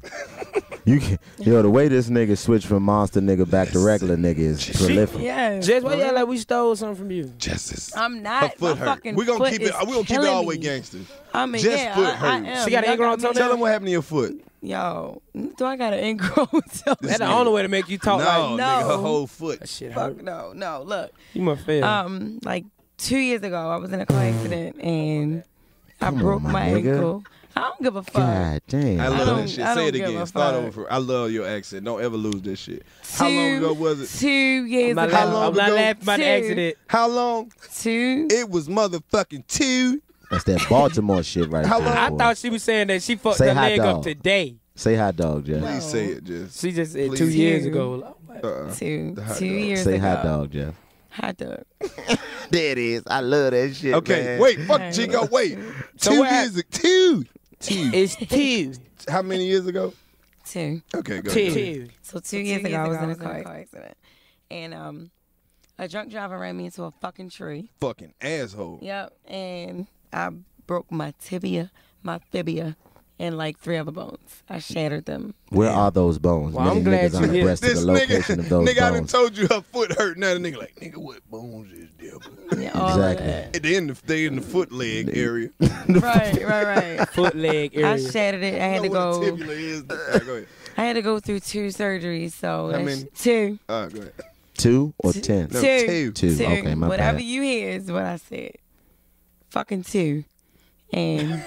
You can, yo, the way this nigga switched from monster nigga back to regular nigga is prolific. Yeah. Jess, why you act like we stole something from you? Jess is I'm her not. foot My hurt. fucking We're gonna foot keep it. is We gonna keep it killing all the way me. gangster. I mean, Jess' yeah, foot I, I hurts. am. She got an Y'all ingrown me- toenail? Tell them what happened to your foot. Yo, do I got an ingrown toe? That's the only way to make you talk no, like nigga, no. her whole foot. that shit Fuck hurt. no, no. Look, You must fail. um, like two years ago, I was in a car accident and I Come on, broke my my nigga. ankle. I don't give a fuck. God damn. I I love don't- that shit. I Say don't it give again. a Start fuck. over. For, I love your accent. Don't ever lose this shit. Two, How long ago was it? Two years I'm not, ago. How laughing, long I'm not ago? laughing about the Two. accident. How long? Two. It was motherfucking two. That's that Baltimore shit right How there. long- I boy. thought she was saying that she fucked Say her hot leg dog. up today. Say hot dog, Jeff. Please say it, Jess. She just said Please. two years Two. ago. Uh-uh. Two. The hot Two dog. years Say ago. hot dog, Jeff. Hot dog. There it is. I love that shit. Okay, man. wait, fuck Hey. Chico, wait. So two what hap- years ago. Two. Two. It's two. How many years ago? Two. Okay, go ahead. Two. So two years ago, I was in a car accident, and um, a drunk driver ran me into a fucking tree. Fucking asshole. Yep, and I broke my tibia, my fibia, and like three other bones. I shattered them. Where are those bones? Well, Many I'm glad niggas you on the here. breast of This the location nigga, of those nigga, I done bones. told you her foot hurt. Now the nigga like, nigga, what bones is there? Yeah, all Exactly. of that. They in the they in the foot leg area. Right, right, right. Foot leg I area. shattered it. I had to You know what a go. tibula is? All right, go ahead. I had to go through two surgeries. So How that's many? two. All right, go ahead. Two or Two. ten? No, Two. two. Two. Okay, my Whatever bad. you hear is what I said. Fucking two. And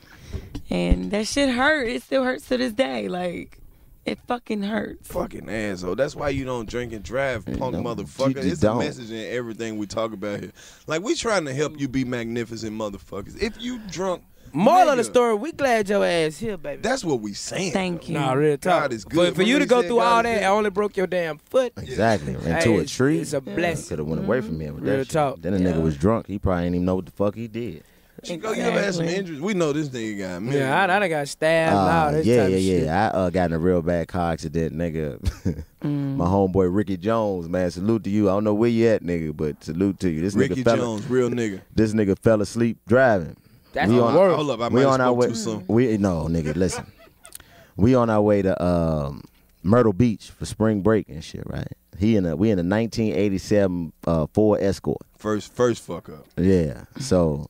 and that shit hurt. It still hurts to this day. Like, it fucking hurts. Fucking asshole. That's why you don't drink and drive, punk no, motherfucker. you just It's a don't. message in everything we talk about here. Like, we trying to help you be magnificent motherfuckers. If you drunk, Moral of the nigga, story, we glad your ass here, baby. that's what we saying. Thank you. Nah, real talk. God is good. For, for you to Remember go he said through God all is that good? and only broke your damn foot. Exactly. Into Hey, a tree. It's a blessing. Could have went away from him with Real that shit. talk. Then the nigga was drunk. He probably ain't even know what the fuck he did. Chico, you ever had some Exactly. injuries? We know this nigga got me. Yeah, I, I done got stabbed and all Uh, this yeah, type yeah, of shit. yeah. I uh, got in a real bad car accident, nigga. Mm. My homeboy Ricky Jones, man. Salute to you. I don't know where you at, nigga, but salute to you. This Ricky nigga fell. Jones, real nigga. This nigga fell asleep driving. That's We the on- worst. Hold up, I we might on have our spoke way. too soon. We no, nigga. Listen, we on our way to um, Myrtle Beach for spring break and shit, right? He in a we in a nineteen eighty-seven uh, Ford Escort. First, first fuck up. Yeah. So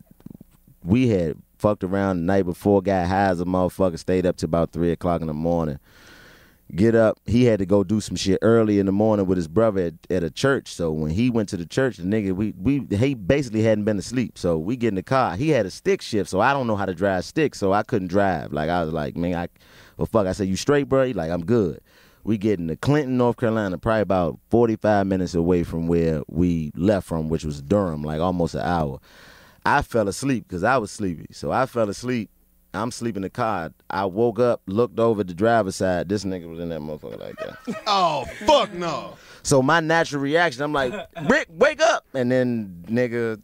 we had fucked around the night before, got high as a motherfucker, stayed up to about three o'clock in the morning. Get up. He had to go do some shit early in the morning with his brother at, at a church. So when he went to the church, the nigga, we we he basically hadn't been asleep. So we get in the car. He had a stick shift, so I don't know how to drive stick, so I couldn't drive. Like I was like, man, I well fuck. I said, you straight, bro? He like, I'm good. We getting to Clinton, North Carolina, probably about forty-five minutes away from where we left from, which was Durham, like almost an hour. I fell asleep because I was sleepy. So I fell asleep. I'm sleeping in the car. I woke up, looked over at the driver's side. This nigga was in that motherfucker like that. Oh, fuck no. So my natural reaction, I'm like, Rick, wake up. And then, nigga,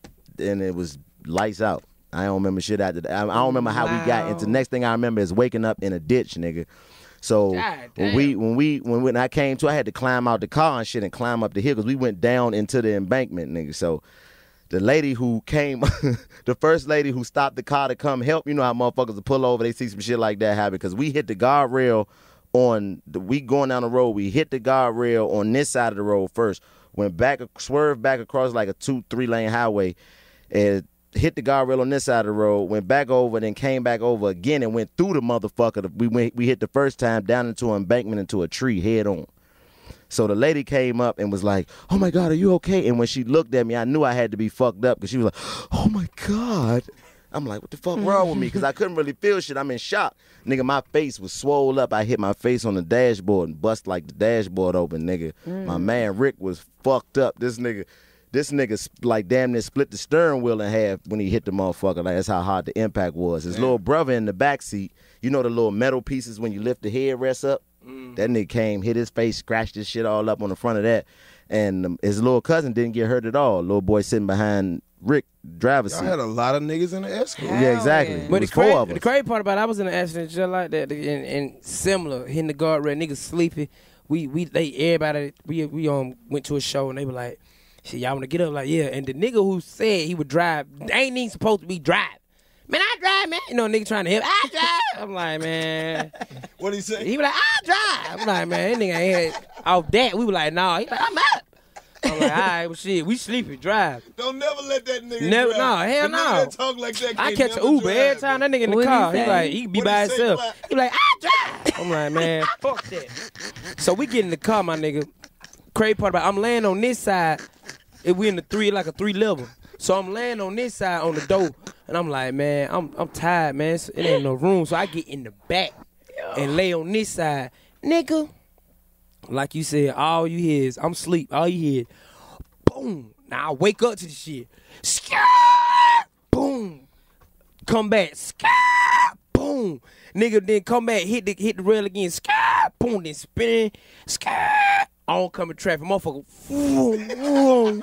and it was lights out. I don't remember shit after that. I don't remember how wow. we got into. The next thing I remember is waking up in a ditch, nigga. So when we when we when when I came to, I had to climb out the car and shit and climb up the hill because we went down into the embankment, nigga. So the lady who came, the first lady who stopped the car to come help, you know how motherfuckers will pull over, they see some shit like that happen because we hit the guardrail on the, we going down the road. We hit the guardrail on this side of the road first. Went back, swerved back across like a two, three lane highway, and hit the guardrail on this side of the road. Went back over, then came back over again and went through the motherfucker. We went, we hit the first time down into an embankment into a tree head on. So the lady came up and was like, "Oh my God, are you okay?" And when she looked at me, I knew I had to be fucked up because she was like, "Oh my God." I'm like, what the fuck wrong with me? Because I couldn't really feel shit. I'm in shock. Nigga, my face was swole up. I hit my face on the dashboard and bust like the dashboard open, nigga. Mm. My man Rick was fucked up. This nigga, this nigga like damn near split the steering wheel in half when he hit the motherfucker. Like that's how hard the impact was. His Damn. little brother in the back seat, you know the little metal pieces when you lift the headrest up? Mm. That nigga came, hit his face, scratched his shit all up on the front of that. And um, his little cousin didn't get hurt at all. Little boy sitting behind Rick driver's seat. I had a lot of niggas in the escort. Yeah, exactly. But the, cra- four of us. the crazy part about it, I was in an accident just like that, and, and similar, hitting the guardrail, niggas sleeping. We we they everybody we we um went to a show and they were like, "Shit, y'all want to get up?" Like, yeah. And the nigga who said he would drive, they ain't even supposed to be driving. Man, I drive, man. You know, nigga trying to help. I drive. I'm like, man. What did he say? He was like, I drive. I'm like, man, that nigga ain't had off that. We were like, nah. He like, I'm up. I'm like, all right, well, shit, we sleepy, drive. Don't never let that nigga Never, drive. no, hell the no. Nigga that talk like that I catch an Uber drive, every time that nigga in the What car. he He say? like, he can be What by he say, himself. Black? He like, I drive. I'm like, man, fuck that. So we get in the car, my nigga. Crazy part about it, I'm laying on this side. And we in the three, like a three level. So I'm laying on this side on the door, and I'm like, man, I'm I'm tired, man. So it ain't no room. So I get in the back and lay on this side. Nigga, like you said, all you hear is, I'm asleep. All you hear is, boom. Now I wake up to the shit. Scared! Boom. Come back. Scared! Boom. Nigga then come back, hit the hit the rail again. Scared! Boom. Then spinning. Scared! Oncoming traffic, motherfucker. Vroom, vroom,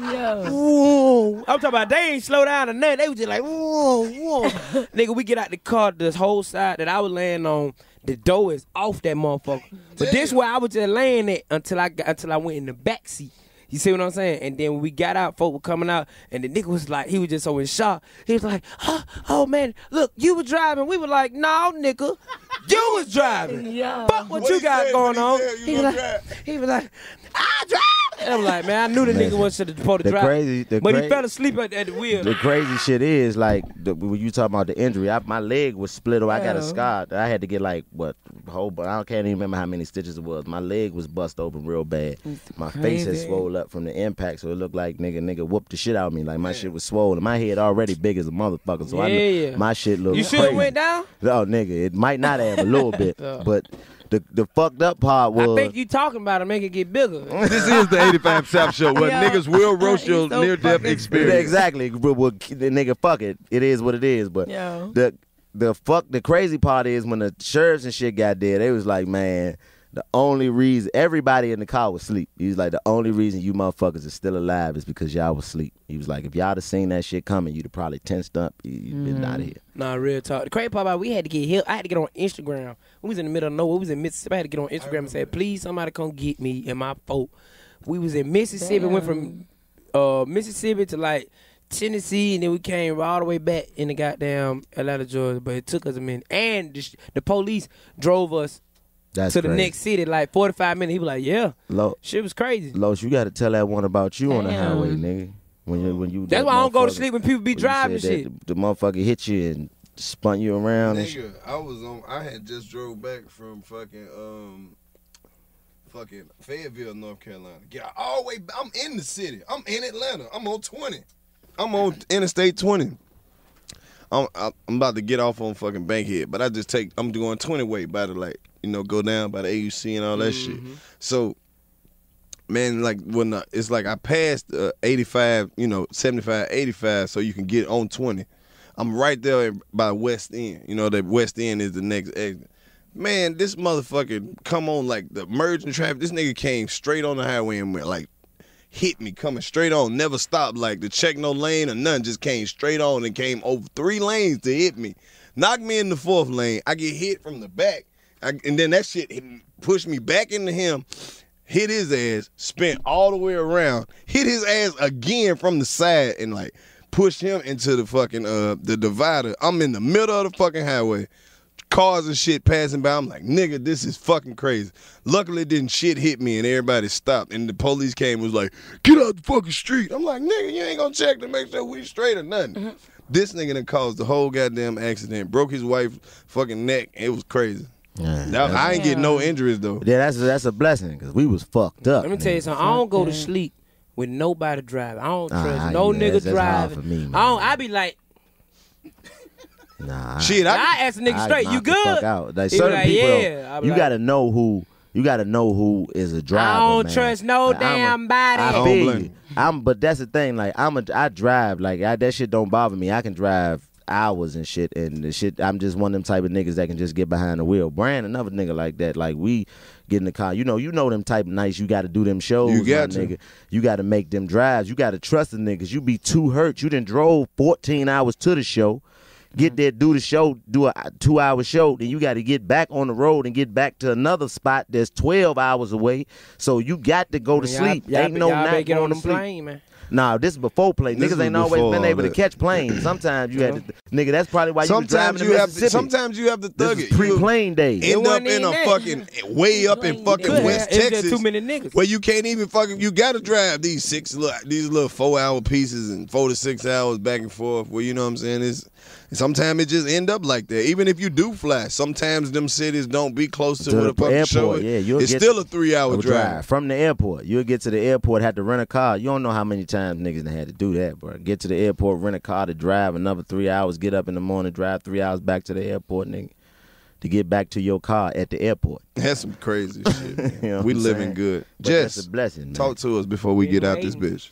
vroom. I'm talking about they ain't slow down or nothing. They was just like, vroom, vroom. Nigga, we get out the car, this whole side that I was laying on, the door is off that motherfucker. But this where I was just laying it until I got, until I went in the back seat. You see what I'm saying? And then when we got out, folk were coming out, and the nigga was like, he was just so in shock. He was like, oh, oh man, look, you was driving. We were like, no, nigga, you was driving. Yeah. Fuck what, What you he got said, going what he on. said, you He was, gonna like, drive. he was like, I drive. And I'm like, man, I knew the Man. nigga wasn't supposed to The drive. crazy- the but he cra- fell asleep at, at the wheel. The crazy shit is like the, when you talking about the injury, I, my leg was split. Or I got a Yeah. scar. I had to get like what whole, but I can't even remember how many stitches it was. My leg was bust open real bad. My face had crazy. swole up from the impact, so it looked like nigga nigga whooped the shit out of me. Like my shit was swollen. My head already big as a motherfucker, so I Yeah, knew yeah. my shit looked. You sure crazy. it went down? Oh nigga, it might not have a little bit, but the the fucked up part was. I think you talking about it make it get bigger. This is the eighty-five South Show where Yeah. niggas will roast He's your so near-death fucking experience. Exactly. But, well, the nigga, fuck it. It is what it is. But Yeah. the the fuck the crazy part is when the sheriffs and shit got there, they was like, man, the only reason everybody in the car was asleep. He was like, the only reason you motherfuckers are still alive is because y'all was asleep. He was like, if y'all had seen that shit coming, you'd have probably tensed up. You'd been out of here. Nah, real talk. The crazy part about it, we had to get help. I had to get on Instagram. We was in the middle of nowhere. We was in Mississippi. I had to get on Instagram and say, please, somebody come get me and my folk. We was in Mississippi. Damn. Went from uh, Mississippi to like Tennessee, and then we came all the way back in the goddamn Atlanta, Georgia. But it took us a minute. And the, sh- the police drove us That's to the crazy. next city like forty-five minutes. He was like, yeah. Lo- Shit was crazy. Los, you got to tell that one about you on the Damn. highway, nigga. When you when you That's that why I don't go to motherfucker- sleep when people be when you driving said that shit. The, the motherfucker hit you and spun you around and shit. Nigga, I was on. I had just drove back from fucking um, fucking Fayetteville, North Carolina. Yeah, all the way. I'm in the city. I'm in Atlanta. I'm on twenty. I'm on Interstate twenty. I'm I'm about to get off on fucking Bankhead, but I just take. I'm going twenty way by the like. you know, go down by the A U C and all that Mm-hmm. shit. So, man, like when uh, it's like I passed uh, eighty-five, you know, seventy-five, eighty-five, so you can get on twenty. I'm right there by West End. You know, that West End is the next exit. Man, this motherfucker come on like the merging traffic. This nigga came straight on the highway and went like hit me coming straight on. Never stopped like to check no lane or nothing. Just came straight on and came over three lanes to hit me. Knocked me in the fourth lane. I get hit from the back. I, and then that shit hit, pushed me back into him. Hit his ass. Spent all the way around. Hit his ass again from the side and like pushed him into the fucking uh the divider. I'm in the middle of the fucking highway. Cars and shit passing by. I'm like, nigga, this is fucking crazy. Luckily, didn't shit hit me and everybody stopped. And the police came and was like, get out the fucking street. I'm like, nigga, you ain't gonna check to make sure we straight or nothing. Mm-hmm. This nigga done caused the whole goddamn accident. Broke his wife's fucking neck. It was crazy. Yeah, now, I ain't getting no injuries, though. Yeah, that's, that's a blessing because we was fucked up. Let me tell you something. I don't go to sleep with nobody driving. I don't Nah, trust no yeah, nigga that's- that's hard driving. for me, man. I don't. I be like, Nah, Shit, I, I ask a nigga I straight, knock you the fuck good? out. Like He be certain like, people, yeah. I be you like, gotta know who. You gotta know who is a driver. I don't man. trust no Like, I'm a- damn body. I don't feel blame you. you. I'm, but that's the thing. Like I'm a, I drive. Like I, that shit don't bother me. I can drive hours and shit, and the shit. I'm just one of them type of niggas that can just get behind the wheel. Brian, another nigga like that. Like we get in the car. You know, you know them type of nights. You got to do them shows. You got my to. nigga. You got to make them drives. You got to trust the niggas. You be too hurt. You done drove fourteen hours to the show. Get there, do the show, do a two-hour show, then you got to get back on the road and get back to another spot that's twelve hours away. So you got to go to y'all- sleep. y'all Ain't be- no y'all better night get going on to the sleep. plane, man. Nah, this is before plane. This Niggas was ain't always before been all able to that. catch planes. Sometimes you had to, nigga. That's probably why you was sometimes driving you in have to. Mississippi. Sometimes you have to This thug is it. You pre-plane days. end up wasn't in even a that. fucking way up in fucking Could West have. It's Texas. just too many niggas. Where you can't even fucking, you gotta drive these six little, these little four hour pieces and four to six hours back and forth. Where you know what I'm saying is, sometimes it just end up like that. Even if you do fly, sometimes them cities don't be close to, To where the the fucking airport, show is. yeah, you'll It's get- still a three hour Or drive. from the airport. You'll get to the airport, had to rent a car. You don't know how many times niggas done had to do that, bro. Get to the airport, rent a car to drive another three hours, get up in the morning, drive three hours back to the airport, nigga, to get back to your car at the airport. That's some crazy shit. Man. You know what we I'm living saying? good. But Jess, that's a blessing, man. talk to us before we get out this bitch.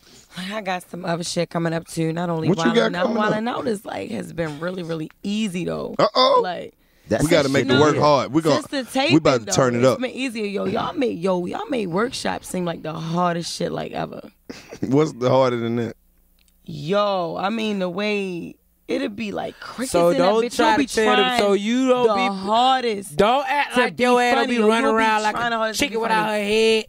I got some other shit coming up too. Not only What you got wilding out, coming up? wilding out is like has been really, really easy though. Uh oh. Like That's We got to that make shit the to work do. hard. We gonna, since the taping, we about to though, turn it up. It's been easier, yo. Y'all made yo, y'all made workshops seem like the hardest shit like ever. What's the harder than that? Yo, I mean the way it'd be like crickets So in don't that bitch. try You'll be to tell them. trying So you don't the be hardest. Don't act to like be your ass don't funny, be or running you'll be around like trying the a hardest to be chicken without her funny. head.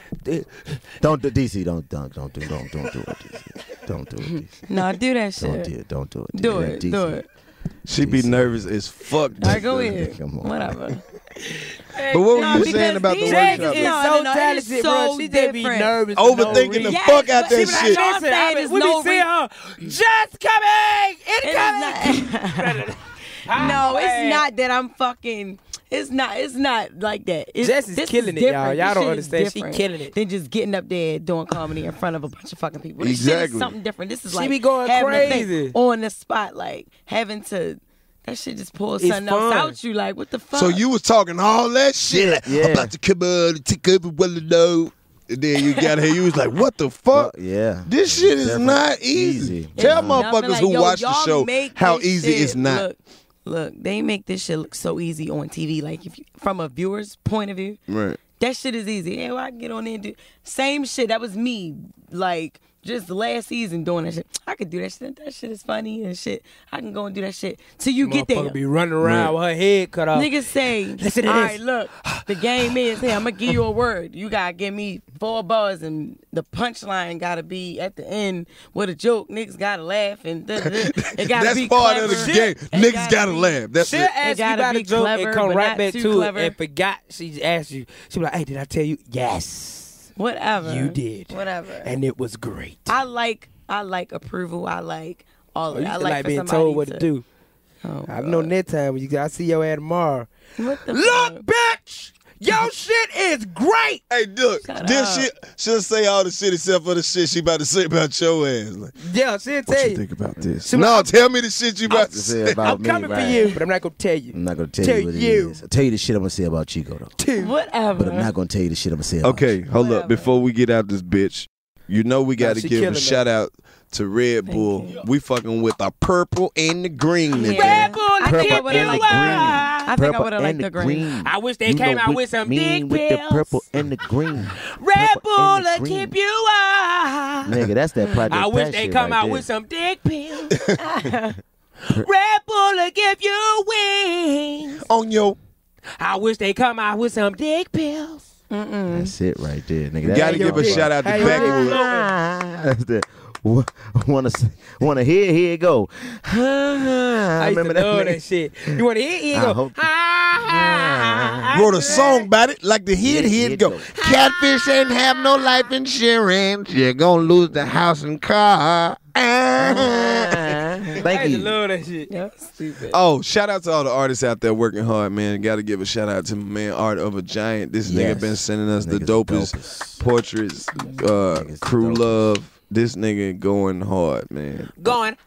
Don't do D C. Don't don't don't do don't don't do it. D C. Don't do it. D C. No, do that shit. Don't do it. Don't do it. Do That it. D C. Do it. She be nervous as fuck. All right, go ahead. Come on. Whatever. But what No, were you because saying about the these Jess workshop? is No, so no, no, it is talented, so bro. She just be different. nervous. for Overthinking no the reason. fuck out but that she be like, shit. y'all Listen, saying I mean, there's we no be seeing her. Just coming. It Incoming. is not. No, it's not that I'm fucking. It's not. It's not like that. It's, Jess is this killing it, different. y'all. Y'all This don't shit is understand. She different killing it. Than just getting up there doing comedy in front of a bunch of fucking people. This shit Exactly. is something different. This is She like be going having a thing crazy. on the spot, like having to. That shit just pulls It's something fun. else out you. Like what the fuck? So you was talking all that shit. Like, Yeah. I'm about to come on and take over well know. And then you got here, you was like, what the fuck? Yeah. This shit is Definitely not easy. easy. Tell It's nothing motherfuckers like, who yo, watch the y'all show make how this easy shit it's not. Look, look, they make this shit look so easy on T V. Like if you, from a viewer's point of view, Right. that shit is easy. Yeah, well, I can get on there and do same shit. That was me, like just last season doing that shit. I could do that shit. That shit is funny and shit. I can go and do that shit till you get there. Motherfucker be running around with her head cut off. Niggas say, Listen to all this. right, look, the game is here. I'm gonna give you a word. You gotta give me four bars, and the punchline gotta be at the end with a joke. Niggas gotta laugh, and da, da, da. It gotta That's be part clever. of the game. It Niggas gotta be- laugh. That's She'll it. ask you gotta about be a joke clever, and come but right not back too to clever. it and forgot she asked you. She be like, hey, did I tell you? Yes. Whatever. You did. Whatever. And it was great. I like, I like approval. I like all of Oh, it. you I feel like, like for being somebody told what to, to do. Oh, I've known that time when you I see your ass tomorrow. What the Look, fuck? bitch! Your shit is great. Hey, look, this shit, she'll say all the shit except for the shit she about to say about your ass. Like, Yeah, she'll what tell you you. think about this? See, no, I'm- tell me the shit you about to Say say. about I'm me, coming right. for you, but I'm not gonna tell you. I'm not gonna tell, Tell you what you. it is. I'll tell you the shit I'm gonna say about Chico though. Whatever. But I'm not gonna tell you the shit I'm gonna say about Okay, hold up. Before we get out this bitch, you know we got to she give a killing shout out to Red Bull. We fucking with the purple and the green. Yeah. today. Red Bull, I think I keep would you have liked up. green. I think I Purple would have liked and the green. I wish they You came know out what with some mean dick with pills. the purple and the green. Red Purple Bull and the to green. keep you up. Nigga, that's that Project I wish Pat they shit come right out there. with some dick pills. Red Bull to give you wings. On your, I wish they come out with some dick pills. That's it right there, nigga. you That's got to your give a dick. shout out to Hey, Backwood. That's the. Want to want to hear here it go. I used to love that shit. You want to hear? Here you I go. hope- Ah, Wrote a song about it, like the hit, here it go. Catfish ain't have no life insurance. You're gonna lose the house and car. I Thank used to you. love that shit. Yep, stupid. Oh, shout out to all the artists out there working hard, man. Got to give a shout out to my man Art of a Giant. This Yes. nigga been sending us the Nigga's dopest, dopest. portraits, uh, Nigga's crew dopest. love. This nigga going hard, man. Going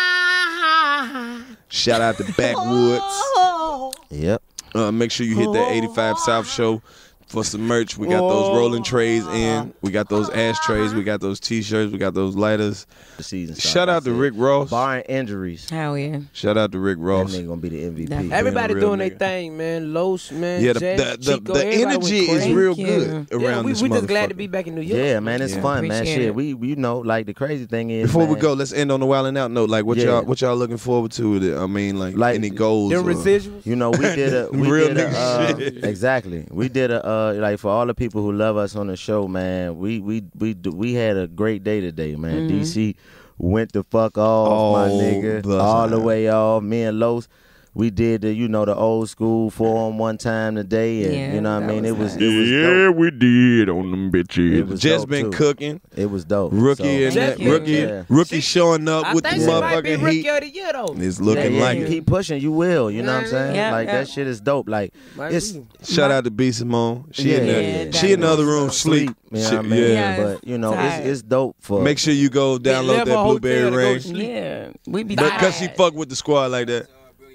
ha. Shout out to Backwoods. Yep. Uh, make sure you hit that eighty-five South show for some merch. We got those rolling trays in. We got those ashtrays. We got those T-shirts. We got those lighters. The season started, Shout out to I said. Rick Ross. Barring injuries, Hell yeah. Shout out to Rick that Ross. nigga gonna be the M V P. Definitely. Everybody Being a real doing their nigga. thing, man. Los, man. Yeah, the, Jay, the, the, Chico, the everybody went energy is crazy. real Thank good you. around Yeah, we, this we just glad to motherfucker. be back in New York. Yeah, man, it's Yeah. fun, man. Appreciate Shit, it. we, we you know, like the crazy thing is, Before we man, go, let's end on the wilding out note. Like, what Yeah. y'all what y'all looking forward to with it? I mean, like, Like, any goals? Them or- residuals. You know, we did a we Real did a, nigga uh, shit. exactly. We did a uh, like for all the people who love us on the show, man. We we we do- we had a great day today, man. D C went the fuck off, my Oh, nigga, the- all the way off. Me and Los, we did the you know the old school four on one time today, and Yeah, you know what I that mean. was It was nice. it was dope. we did on them It bitches. was Just dope, been too. cooking. It was dope. Rookie So- and that, Just- rookie, yeah. rookie showing up I with the think she might be motherfucking rookie heat. of the year, though. It's Yeah, looking yeah, like you it. keep pushing, you will. You know what I'm saying? Yeah, like yeah. that shit is dope. Like Might it's be. Shout out to B Simone. She in Yeah, the yeah, she in the other definitely. room sleep. You know She- what I mean? yeah. Yeah. But you know, it's, Tired. it's dope for. Make sure you go download left that her Blueberry hotel to go Rain. sleep. Yeah. We be Because she tired. fuck with the squad like that.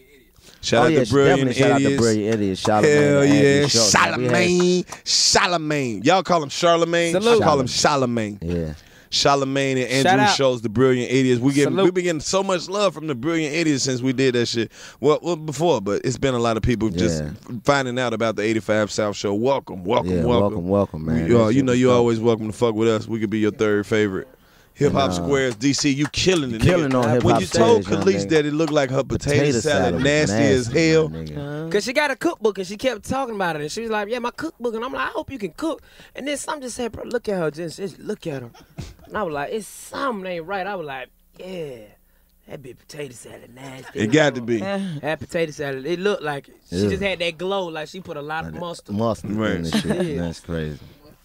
Shout Oh out yeah, to Brilliant definitely shout out to Idiots. Brilliant Idiots. Charlamagne, Hell and yeah, Andrew Schultz. Like, we had- Charlemagne, Charlemagne. Y'all call him Charlemagne. Salute. I call him Charlemagne. Yeah. Charlemagne and Shout Andrew out. Schultz, the Brilliant Idiots. We get Salute. we been getting so much love from the Brilliant Idiots since we did that shit. Well, well before, but it's been a lot of people just Yeah. finding out about the eighty-five South Show. Welcome, welcome, Yeah, welcome, welcome, welcome, man. We- uh, That you shit know, was you dope. always welcome to fuck with us. We could be your third favorite. Hip Hop And, uh, Squares, D C, you killing it. killing nigga. on Hip When Hop you told Squares, young Khalees nigga. that it looked like her potato, salad, was nasty, as hell. my nigga. Cause she got a cookbook and she kept talking about it and she was like, "Yeah, my cookbook." And I'm like, "I hope you can cook." And then some just said, "Bro, look at her, just, just look at her." And I was like, "It's something ain't right." I was like, "Yeah, that big potato salad nasty." It got to be. That potato salad, it looked like it. She Yeah. just had that glow, like she put a lot of mustard. Mustard Right. in the shit. Yeah. That's crazy.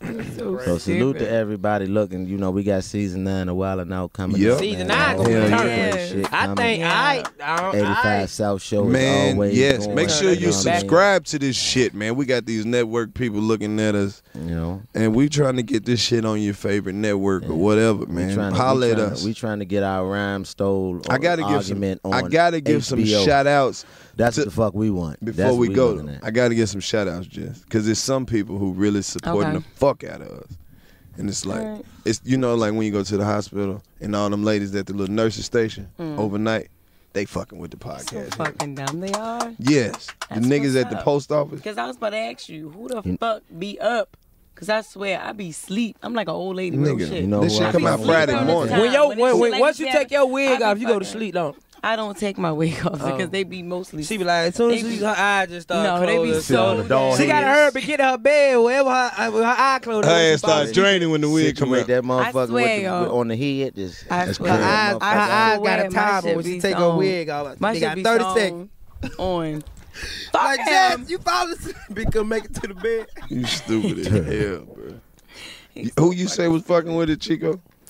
So So salute stupid. to everybody looking. You know, we got season nine of Wild and Out coming Yep. up. Season man. nine All gonna be kinds of turning. great shit I coming. think I, I, don't- eighty-five I South Show Man, is always yes. going, Make sure you know what I mean? subscribe to this shit, man. We got these network people looking at us, You know, and we trying to get this shit on your favorite network or whatever, we man. trying to, Holla we at trying us. To, we trying to get our rhyme stole. I gotta give some. argument I on gotta give some H B O. shout outs That's to- what the fuck we want. before That's we what go. looking at. I gotta get some shout outs, just because there's some people who really supporting Okay. the fuck out of us. And it's like, Alright. it's you know, like when you go to the hospital and all them ladies at the little nurses station overnight, they fucking with the So podcast. fucking dumb they are. Yes, the That's niggas what's at the up. post office. Because I was about to ask you, who the fuck be up? Because I swear, I be sleep. I'm like an old lady. Real Nigga, shit. You know this who shit I come be out sleeping Friday all the morning. time. when yo, When when, they when shit once like you that, take your wig I be off, you go to fucking- sleep, don't? I don't take my wig off Oh. because they be mostly. She be like, as soon as They she, be- her eyes just start No, they be closing, so the dog she gotta heads. hurry up and get in her bed, wherever her, uh, with her eye closed. Her when she ass fall starts asleep. draining when the wig come Situate out. that motherfucker swear, with the, yo. with, on the head. Just, I that's swear. Her crazy. eyes, her I eyes got swear, a my timer shit when she be take her on. wig off. My They shit got be thirty song seconds. on. Like, Fuck Jess, him. you fall asleep. Be come make it to the bed. You stupid as hell, bro. Who you say was fucking with it, Chico?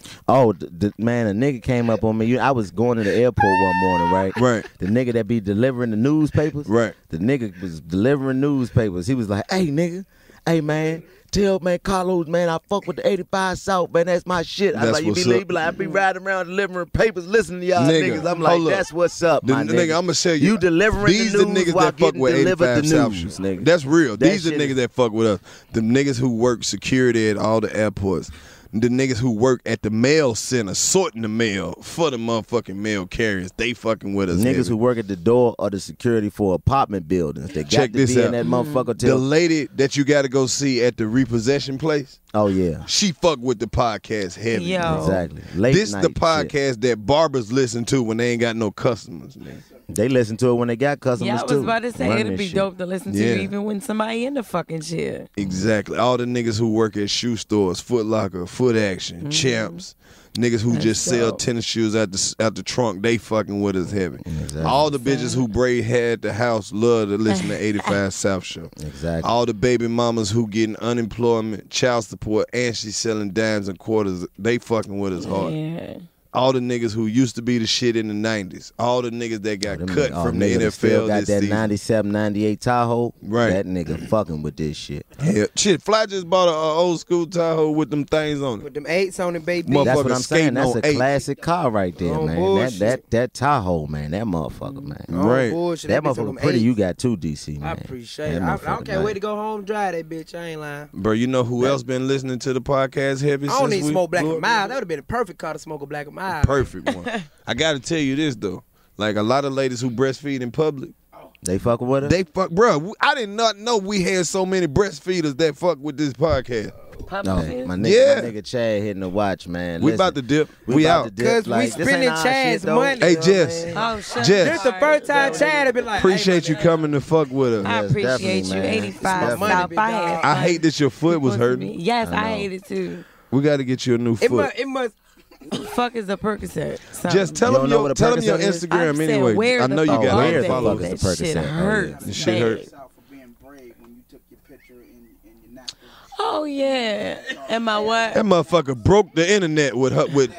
Oh, the, the, man, a nigga came up on me. You, I was going to the airport one morning, right? Right. The nigga that be delivering the newspapers. Right. The nigga was delivering newspapers. He was like, hey, nigga, hey, man, tell, man, Carlos, man, I fuck with the eighty-five South, man. That's my shit. I That's was like, you what's be, up. he be like, I be riding around delivering papers, listening to y'all Nigga, niggas. I'm like, hold up. that's what's up, The, my the nigga. nigga, I'm gonna tell you, You delivering these the the news niggas while that fuck getting with delivered eighty-five the South news, shit. nigga. That's real. That These the shit niggas is- that fuck with us. The niggas who work security at all the airports. The niggas who work at the mail center, sorting the mail for the motherfucking mail carriers. They fucking with us. Niggas heavy. who work at the door of the security for apartment buildings. They got Check to this be out. in that motherfucker The till. lady that you got to go see at the repossession place, Oh, yeah. she fuck with the podcast heavy. Yo. Exactly. Late This night the shit. podcast that barbers listen to when they ain't got no customers, man. They listen to it when they got customers, Yeah, I was too. about to say Running it'd be this shit. dope to listen to Yeah. even when somebody in the fucking shit. Exactly. All the niggas who work at shoe stores, Foot Locker, Foot Action, Champs, niggas who That's just sell dope. tennis shoes out the out the trunk, they fucking with us heavy. Exactly. All the bitches who braid hair at the house love to listen to eighty-five South Show. Exactly. All the baby mamas who getting unemployment, child support, and she's selling dimes and quarters, they fucking with us hard. Yeah. All the niggas who used to be the shit in the nineties. All the niggas that got Them cut nigga- oh, from the nigga N that F still L got this that season. ninety-seven, ninety-eight Tahoe. Right. That nigga fucking with this shit. Hell, shit, Fly just bought an old school Tahoe with them things on it. With them eights on it, baby. Motherfucker That's what I'm saying. skating That's on a eight. classic car right there, Oh, man. That, bullshit. that that Tahoe, man. That motherfucker, man. Oh, Right. bullshit. That bitch on motherfucker them pretty. eights. You got too, D C, man. I appreciate That it. I, I motherfucker can't wait nice. to go home and drive that bitch. I ain't lying. Bro, you know who else been listening to the podcast heavy I since don't need we smoke black blew and up? mild. That would have been a perfect car to smoke a black and mild. Perfect one. I gotta tell you this though. Like a lot of ladies who breastfeed in public, They fucking with us? they fuck, bro. I did not know we had so many breastfeeders that fuck with this podcast. No, my nigga, Yeah. my nigga Chad hitting the watch, man. We Listen, about to dip. We, We about out. to dip. Cause we Like, this ain't spending our Chad's shit, though. money. Hey, you know what Jess. I mean? Oh, shut Jess. This the first time Chad have been like, Appreciate hey, you coming to fuck with us. I Yes, appreciate definitely, you. man. eighty-five It's my South. money, I big had dog. I fun. hate that your foot was Supposed to hurting. be- Yes, I I, know. hate it too. We got to get you a new It foot. must, it must. Fuck is a Percocet? Something. Just tell You them don't know your what a tell them your Percocet is? I'm Instagram saying, anyway. where I the know you fuck got are all where the the they? fuck followers. is That the shit Percocet? Oh, yeah. hurts. This shit bad. hurt. for being brave when you took your picture in, in your napkin. Oh yeah. Am I what? That motherfucker broke the internet with her with.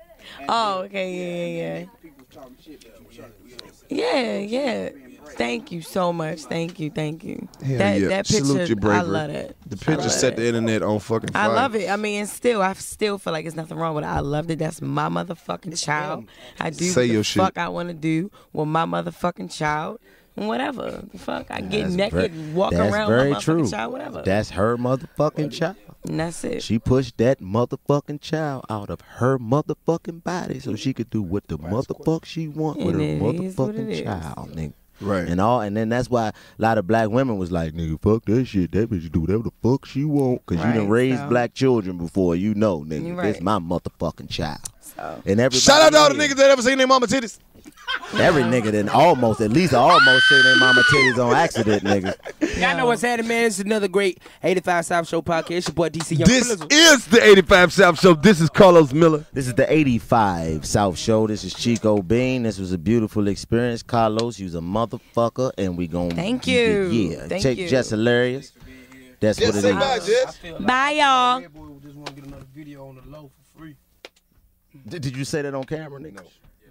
Oh, okay, yeah, yeah, People talking shit, but you shut it. yeah. Yeah, yeah. Thank you so much. Thank you, thank you. Hell that yeah. that Salute picture, your bravery. I love it. The I picture love set it. the internet on fucking I fire. love it. I mean, and still, I still feel like there's nothing wrong with it. I loved it. That's my motherfucking child. I do Say what the your shit. fuck I want to do with my motherfucking child. Whatever. The fuck. I get That's naked, ver- walk that's around very my motherfucking true. child, whatever. That's her motherfucking child. and that's it. She pushed that motherfucking child out of her motherfucking body so she could do what the motherfuck she want with her And it is what it motherfucking is. child, nigga. Right. And all, and then that's why a lot of black women was like, nigga, fuck that shit. That bitch do whatever the fuck she want. Cause you done Right, raised so- black children before, you know, nigga. You This right. my motherfucking child. So And everybody Shout out to all the here, niggas that ever seen their mama titties. Every nigga that almost, at least almost seen their mama titties on accident, nigga. Y'all know what's happening, man. This is another great eighty-five South Show podcast. It's your boy D C Young This Blizzard. is the eighty-five South Show. This is Carlos Miller. This is the eighty-five South Show. This is Chico Bean. This was a beautiful experience. Carlos, you's a motherfucker, and we gonna Thank keep it- you. Yeah, Thank take you. Jess Hilarious. That's what it say is. bye, Jess. bye, y'all. Boy, we just want to get another video on the low for free. Did, did you say that on camera, nigga?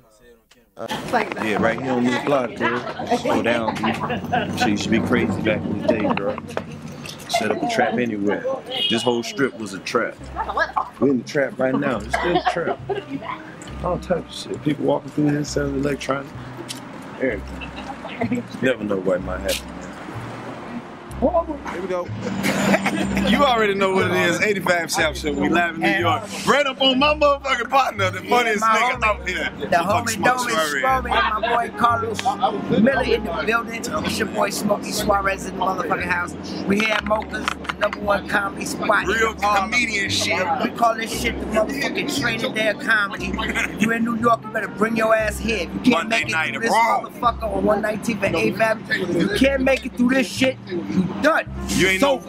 Yeah, right here on this block, girl. Go down, B. She used to be crazy back in the day, girl. Set up a trap anywhere. This whole strip was a trap. We're in the trap right now. It's still a trap. All types of shit. People walking through here selling electronics. Everything. Never know what might happen. Here we go. You already know what it is. eighty-five South Show. We live in New York. Right up on my motherfucking partner, the funniest my nigga out here. The homie Doman Smokey and my boy Carlos Miller in the building. It's your boy Smokey Suarez in the motherfucking house. We here at Mocha's, the number one comedy spot. Real in Harlem. comedian shit. We call this shit the motherfucking training day of comedy. If you in New York, you better bring your ass here. If you can't Monday make it night through this abroad. motherfucker on one nineteenth and eighth Avenue, if you can't make it through this shit, you done. You ain't So- no, you ain't no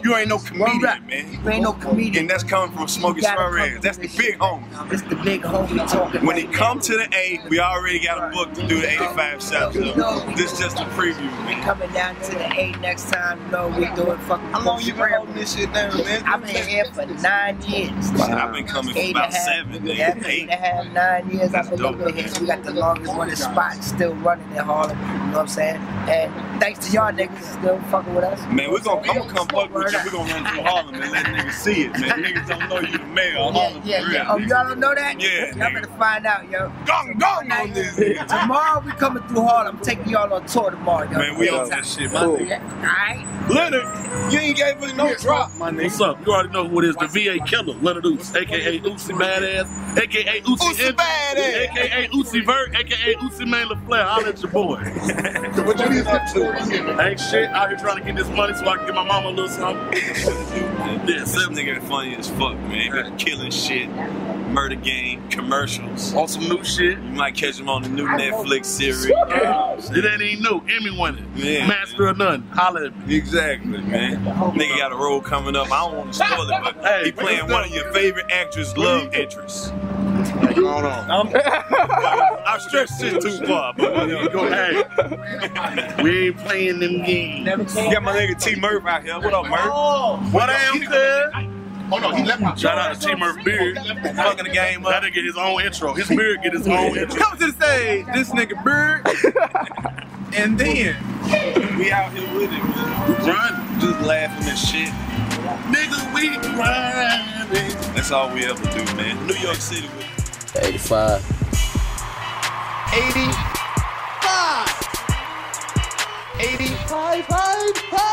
comedian, rap. man. You ain't no comedian. And that's coming from Smokey You gotta Suarez. come That's the big homie. It's the big homie talking. When it come to the A, we already got a book to do the eighty-five South. So this just a preview, man. Coming down to the A next time, you know, we doing fucking. How long you been holding this shit down, man? I've been here for nine years. Shit, I've been coming for Eight about and a half, seven, yeah, man. eight and a half, nine years. I've been up in here. We got the longest running spot still running in Harlem. You know what I'm saying? And thanks to y'all niggas still fucking with us. Man, we're gonna, I'm gonna come fuck with you. We're gonna run through Harlem and let niggas see it, man. Niggas don't know you the mayor of Harlem Yeah, for real. yeah. Oh, y'all don't know that? Yeah, Y'all nigga. better find out, yo. Gong, gong on this nigga. Tomorrow we coming through Harlem. I'm taking y'all on tour tomorrow, yo. Man, we on that shit, my nigga. Alright? Leonard, you ain't gave us no drop, my nigga. What's up? You already know who it is. The V A killer, Leonard Oos, a k a. Uzi Badass, a k a. Uzi, Uzi Badass, a k a. Uzi Vert, a k a. Uzi Man LaFleur. Holla at your boy. What you been up to? Ain't shit. Out here trying to get this money so I can get my mama a little something. Yeah, this nigga funny as fuck, man. Been killing shit, murder game, commercials. On some new shit. You might catch him on the new Netflix series. It ain't even new. Emmy winning. Yeah. Master of none. Holla at me. Exactly, man. Nigga got a role coming up. I don't want to spoil it, but Hey, he playing one of your favorite actors' love interests. What's going on? I'm, I stretched shit too far, but Go ahead. We ain't playing them games. got my nigga T Murph out here. What up, Murph? What I am, cuz? Oh no, he left me. Shout out to T Murph Beard. Fucking the game up. That'll get his own intro. His beard get his own intro. Come to the stage, this nigga Bird. And then we out here with it, man. We grinding. Just laughing and shit. Nigga, we grinding. That's all we ever do, man. New York City with it. eighty-five. eighty-five. eighty-five, five, five.